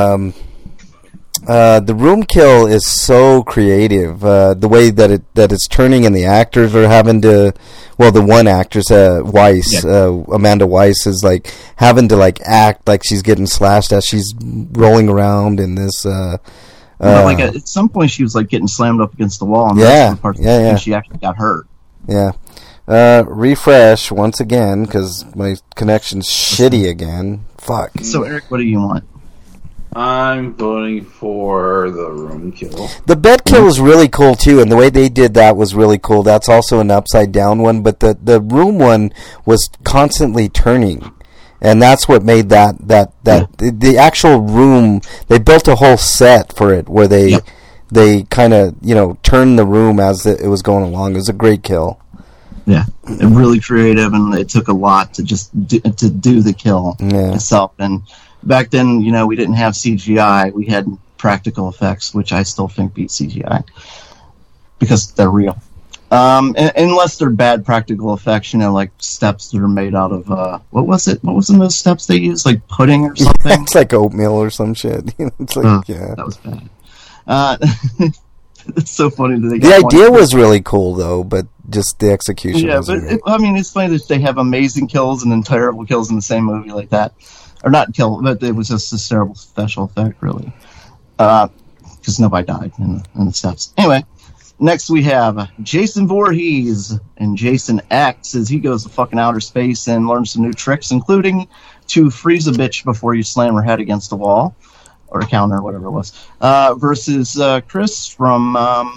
The room kill is so creative. The way that it's turning, and the actors are having to. Well, the one actress, Weiss, Amanda Weiss, is like having to like act like she's getting slashed as she's rolling around in this. At some point, she was like getting slammed up against the wall. And yeah. She actually got hurt. Yeah. Refresh once again because my connection's shitty again. Fuck. So, Eric, what do you want? I'm voting for the room kill. The bed kill is really cool too, and the way they did that was really cool. That's also an upside down one, but the room one was constantly turning, and that's what made that the actual room. They built a whole set for it where they kind of turned the room as it was going along. It was a great kill. Yeah, really creative, and it took a lot to just do the kill itself. And back then, we didn't have CGI. We had practical effects, which I still think beat CGI because they're real. Unless they're bad practical effects, like steps that are made out of what was it? What was in those steps they used, like pudding or something? It's like oatmeal or some shit. It's like that was bad. It's so funny that they. The idea was really cool though, but just the execution. Yeah, but it's funny that they have amazing kills and then terrible kills in the same movie like that, or not kill, but it was just a terrible special effect, really, because nobody died in the steps. Anyway, next we have Jason Voorhees and Jason X as he goes to fucking outer space and learns some new tricks, including to freeze a bitch before you slam her head against the wall. Or a counter, or whatever it was, versus Chris from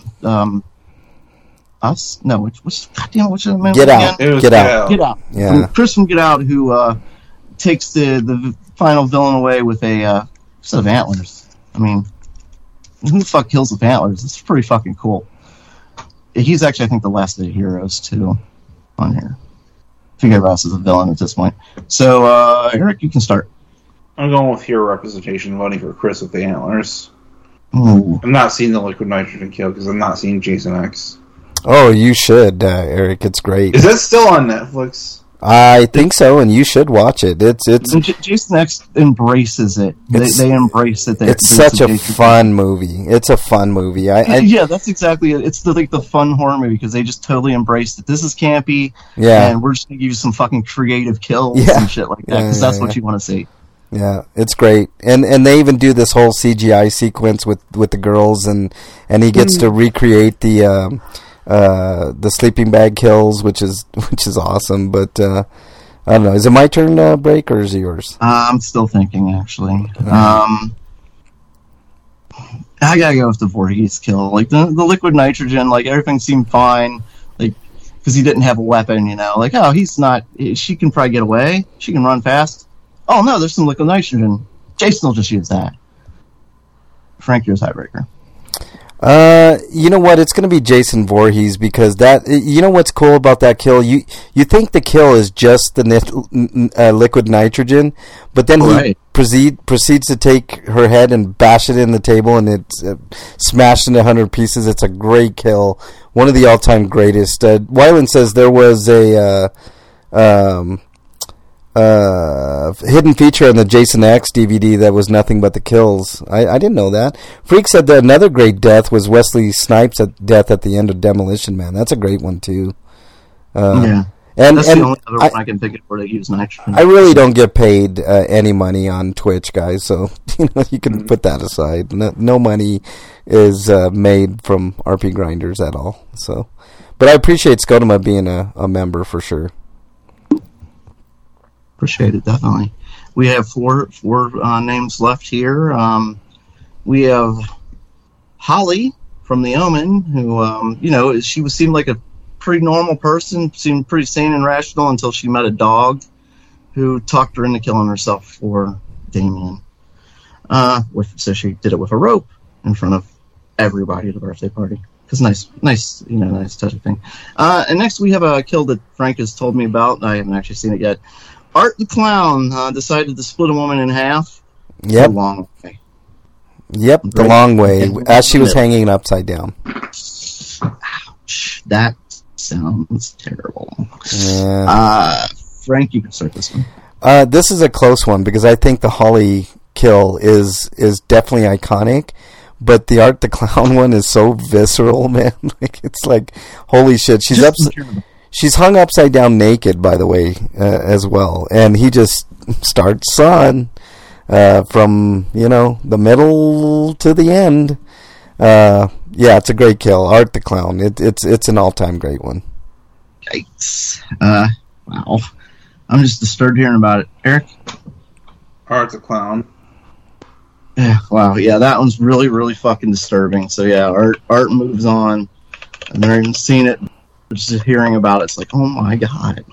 Us. No, which the movie Get Out. Again? Get Out. Get Out. Yeah. Chris from Get Out, who takes the final villain away with a set of antlers. I mean, who the fuck kills with antlers? It's pretty fucking cool. He's actually, I think, the last of the heroes too on here. Figure Us is a villain at this point. So, Eric, you can start. I'm going with hero representation, voting for Chris with the antlers. Ooh. I'm not seeing the liquid nitrogen kill because I'm not seeing Jason X. Oh, you should, Eric. It's great. Is that still on Netflix? I think so, and you should watch it. It's Jason X embraces it. They embrace it. It's such a fun movie. It's a fun movie. Yeah, that's exactly it. It's the fun horror movie because they just totally embraced it. This is campy, and we're just gonna give you some fucking creative kills and shit like that because that's what you want to see. Yeah, it's great, and they even do this whole CGI sequence with the girls, and he gets to recreate the sleeping bag kills, which is awesome. But I don't know. Is it my turn, Break, or is it yours? I'm still thinking, actually. I gotta go with the Voorhees kill. Like the liquid nitrogen, like everything seemed fine, like because he didn't have a weapon. Like he's not. She can probably get away. She can run fast. Oh no, there's some liquid nitrogen. Jason will just use that. Frank, your tiebreaker. You know what? It's going to be Jason Voorhees because that. You know what's cool about that kill? You think the kill is just the liquid nitrogen, but then he proceeds to take her head and bash it in the table, and it's smashed into 100 pieces. It's a great kill, one of the all-time greatest. Wyland says there was a hidden feature on the Jason X DVD that was nothing but the kills. I didn't know that. Freak said that another great death was Wesley Snipes' death at the end of Demolition Man. That's a great one too. And that's the only other one I can think of where they use nitrogen. I really don't get paid any money on Twitch, guys, so you can put that aside. No money is made from RP Grinders at all. So, but I appreciate Skotoma being a member for sure. Appreciate it, definitely. We have four names left here. We have Holly from The Omen, who she seemed like a pretty normal person, seemed pretty sane and rational until she met a dog who talked her into killing herself for Damien. So she did it with a rope in front of everybody at the birthday party. Because nice touchy thing. And next we have a kill that Frank has told me about. I haven't actually seen it yet. Art the Clown decided to split a woman in half. Yep. The long way. Yep, the long way, as she was hanging upside down. Ouch. That sounds terrible. Yeah. Frank, you can start this one. This is a close one because I think the Holly kill is definitely iconic, but the Art the Clown one is so visceral, man. Like, it's like, holy shit. She's hung upside down naked, by the way, as well, and he just starts on from the middle to the end. Yeah, it's a great kill. Art the Clown. It's an all-time great one. Yikes. Wow. I'm just disturbed hearing about it. Eric? Art the Clown. Yeah, wow. Yeah, that one's really, really fucking disturbing. So yeah, Art moves on. I've never even seen it. Just hearing about it, it's like, oh my god.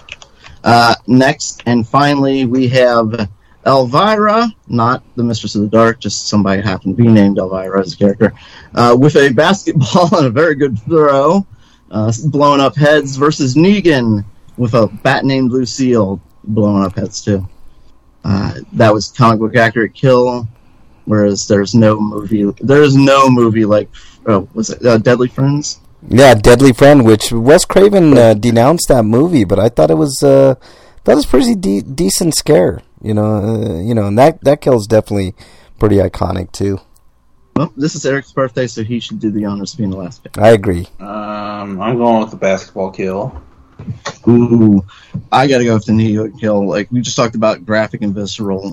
Next, and finally, we have Elvira, not the Mistress of the Dark, just somebody happened to be named Elvira as a character, with a basketball and a very good throw, blowing up heads, versus Negan with a bat named Lucille, blowing up heads too. That was comic book accurate kill, whereas there's no movie like, was it Deadly Friends? Yeah, Deadly Friend, which Wes Craven denounced that movie, but I thought it was pretty decent scare, and that kill is definitely pretty iconic too. Well, this is Eric's birthday, so he should do the honors of being the last pick. I agree. I'm going with the basketball kill. Ooh, I gotta go with the Negan kill. Like we just talked about, graphic and visceral.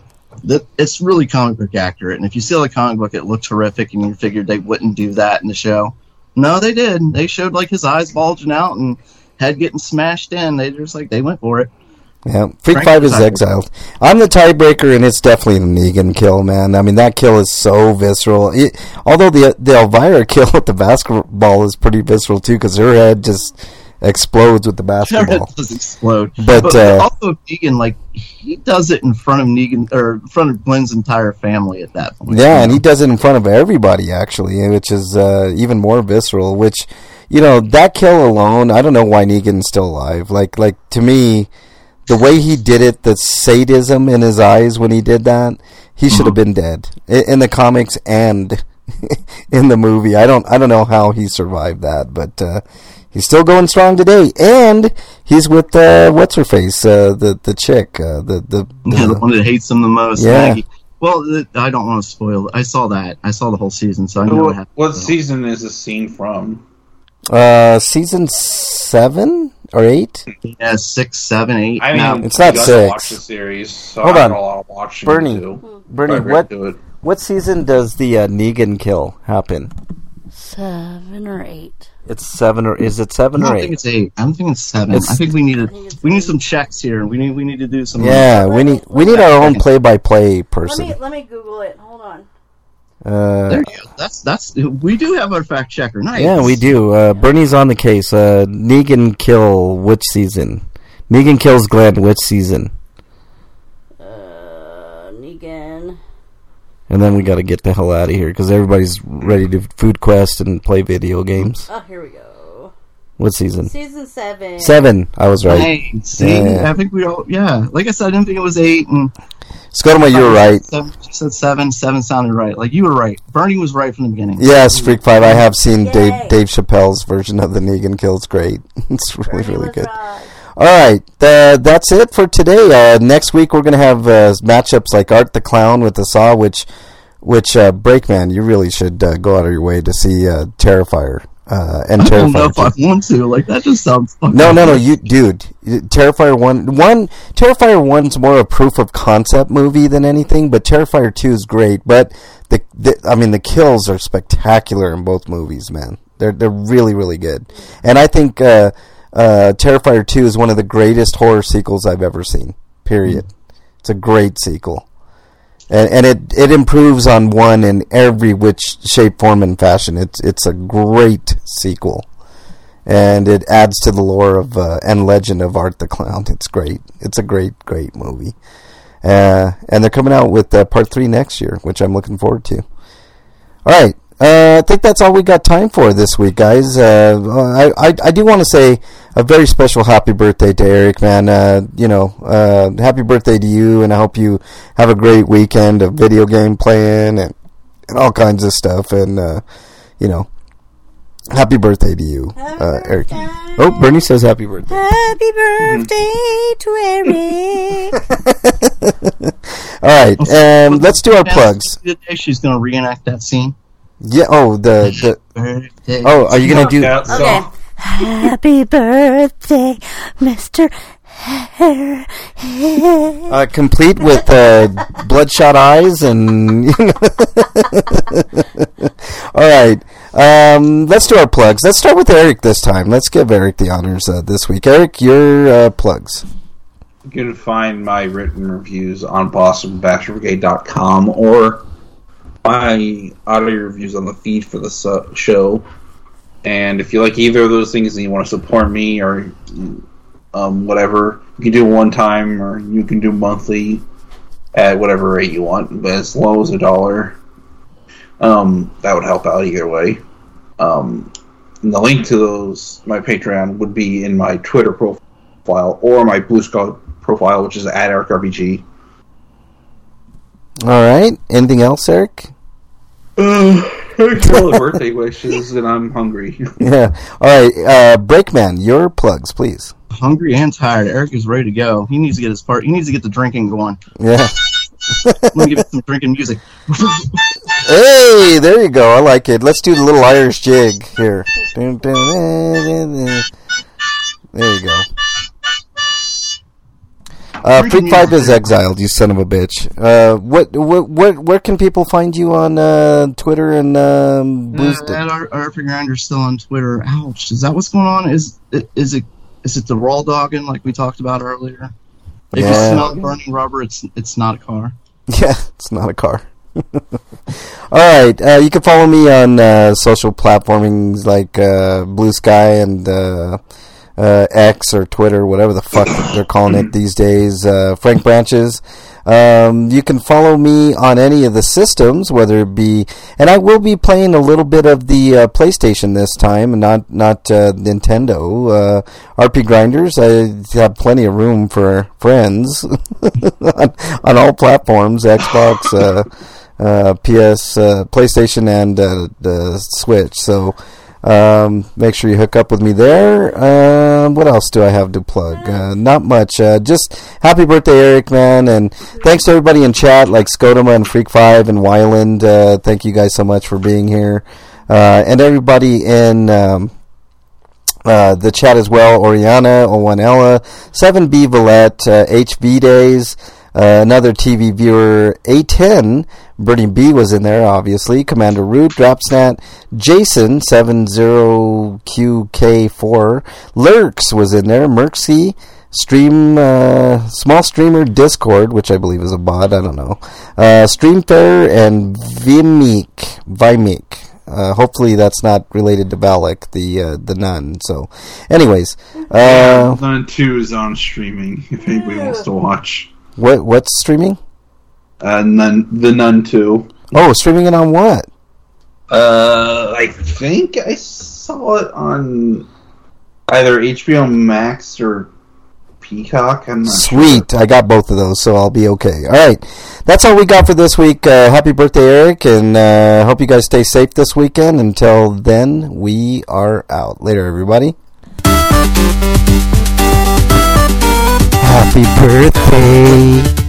It's really comic book accurate, and if you see the comic book, it looked horrific, and you figured they wouldn't do that in the show. No, they did. They showed like his eyes bulging out and head getting smashed in. They went for it. Yeah, Freak 5 is exiled. I'm the tiebreaker, and it's definitely the Negan kill, man. I mean, that kill is so visceral. Although the Elvira kill with the basketball is pretty visceral too, because her head just explodes with the basketball. Her head does explode. But also Negan, like he does it in front of Negan or in front of Glenn's entire family at that point. Yeah, and he does it in front of everybody actually, which is even more visceral. Which, that kill alone, I don't know why Negan's still alive. Like to me, the way he did it, the sadism in his eyes when he did that, he should have been dead in the comics and in the movie. I don't know how he survived that, but he's still going strong today, and he's with what's her face, the chick, the one that hates him the most. Yeah. Maggie. Well, I don't want to spoil it. I saw that. I saw the whole season, so I know what happened. What season is this scene from? Season 7 or 8? Yeah, 6, 7, 8. I mean, it's not 6. Watch the series, so Hold I on. had a lot of watching Bernie, too. what season does the Negan kill happen? 7 or 8. It's 7 or is it 7 I or don't 8? think it's 8. I don't think it's 7. I think we need some checks here. We need to do some. Yeah, we need our own play-by-play person. Let me Google it. Hold on. There you go. That's we do have our fact checker. Nice. Yeah, we do. Bernie's on the case. Negan kill which season? Negan kills Glenn which season? Negan. And then we got to get the hell out of here because everybody's ready to food quest and play video games. Oh, here we go. What season? Season 7. 7. I was right. Hey, see, Yeah. I think we all. Yeah, like I said, I didn't think it was 8. And Scotoma, you were right. She said 7. 7 sounded right. Like you were right. Bernie was right from the beginning. Yes, Freak 5. I have seen Yay. Dave Chappelle's version of the Negan kill. It's great. It's really, Bernie really was good. right. All right, that's it for today. Next week we're going to have matchups like Art the Clown with the Saw, which Breakman, you really should go out of your way to see Terrifier and I don't know Terrifier if I 2. want to. Like that just sounds. Fucking No, you dude. Terrifier 1, Terrifier 1's more a proof of concept movie than anything, but Terrifier 2 is great. But the kills are spectacular in both movies, man. They're really, really good, and I think Terrifier 2 is one of the greatest horror sequels I've ever seen. Period. It's a great sequel. And it improves on 1 in every which shape, form, and fashion. It's a great sequel. And it adds to the lore of and legend of Art the Clown. It's great. It's a great, great movie. And they're coming out with part 3 next year, which I'm looking forward to. All right. I think that's all we got time for this week, guys. I do want to say a very special happy birthday to Eric, man. Happy birthday to you, and I hope you have a great weekend of video game playing and all kinds of stuff. And, happy birthday to you, Eric. Oh, Bernie says happy birthday. Happy birthday to Eric. All right, let's do our plugs. She's going to reenact that scene. Yeah. Oh, the. Oh, are you going to do? Okay. Happy birthday, Mr. Complete with bloodshot eyes and. All right. Let's do our plugs. Let's start with Eric this time. Let's give Eric the honors this week. Eric, your plugs. You can find my written reviews on BostonBasherBrigade.com or my audio reviews on the feed for the show. And if you like either of those things and you want to support me or whatever, you can do one time or you can do monthly at whatever rate you want, but as low as $1. That would help out either way. And the link to my Patreon would be in my Twitter profile or my Blue Sky profile, which is @EricRPG. All right. Anything else, Eric? All the birthday wishes, and I'm hungry. Yeah. All right. Breakman, your plugs, please. Hungry and tired. Eric is ready to go. He needs to get his part. He needs to get the drinking going. Yeah. Let me give it some drinking music. Hey, there you go. I like it. Let's do the little Irish jig here. There you go. Freak 5 is exiled, you son of a bitch. Where can people find you on Twitter and Blues? RP Grinder's still on Twitter. Ouch! Is that what's going on? Is it the raw dogging like we talked about earlier? If you smell burning rubber, it's not a car. Yeah, it's not a car. All right, you can follow me on social platformings like Blue Sky and X or Twitter, whatever the fuck they're calling it these days. Frank Branches. You can follow me on any of the systems, whether it be, and I will be playing a little bit of the PlayStation this time, and not Nintendo. RP Grinders. I have plenty of room for friends on all platforms: Xbox, PS, PlayStation, and the Switch. So. Make sure you hook up with me there. What else do I have to plug? Not much. Just happy birthday, Eric, man, and thanks to everybody in chat, like Skodoma and Freak 5 and Wyland. Thank you guys so much for being here, and everybody in the chat as well. Oriana, Owanella, 7B Villette, HV Days, another TV viewer, A10. Bernie B was in there, obviously. Commander Root, Dropsnat, Jason, 70QK4, Lurks was in there, Merksy, Small Streamer Discord, which I believe is a bot, I don't know, Streamfair, and Vimik. Hopefully that's not related to Valak, the nun. So, anyways. Nun 2 is on streaming, if anybody wants to watch. What's streaming? The Nun 2. Oh, streaming it on what? I think I saw it on either HBO Max or Peacock. I'm not Sweet. sure. I got both of those, so I'll be okay. All right. That's all we got for this week. Happy birthday, Eric, and hope you guys stay safe this weekend. Until then, we are out. Later, everybody. Happy birthday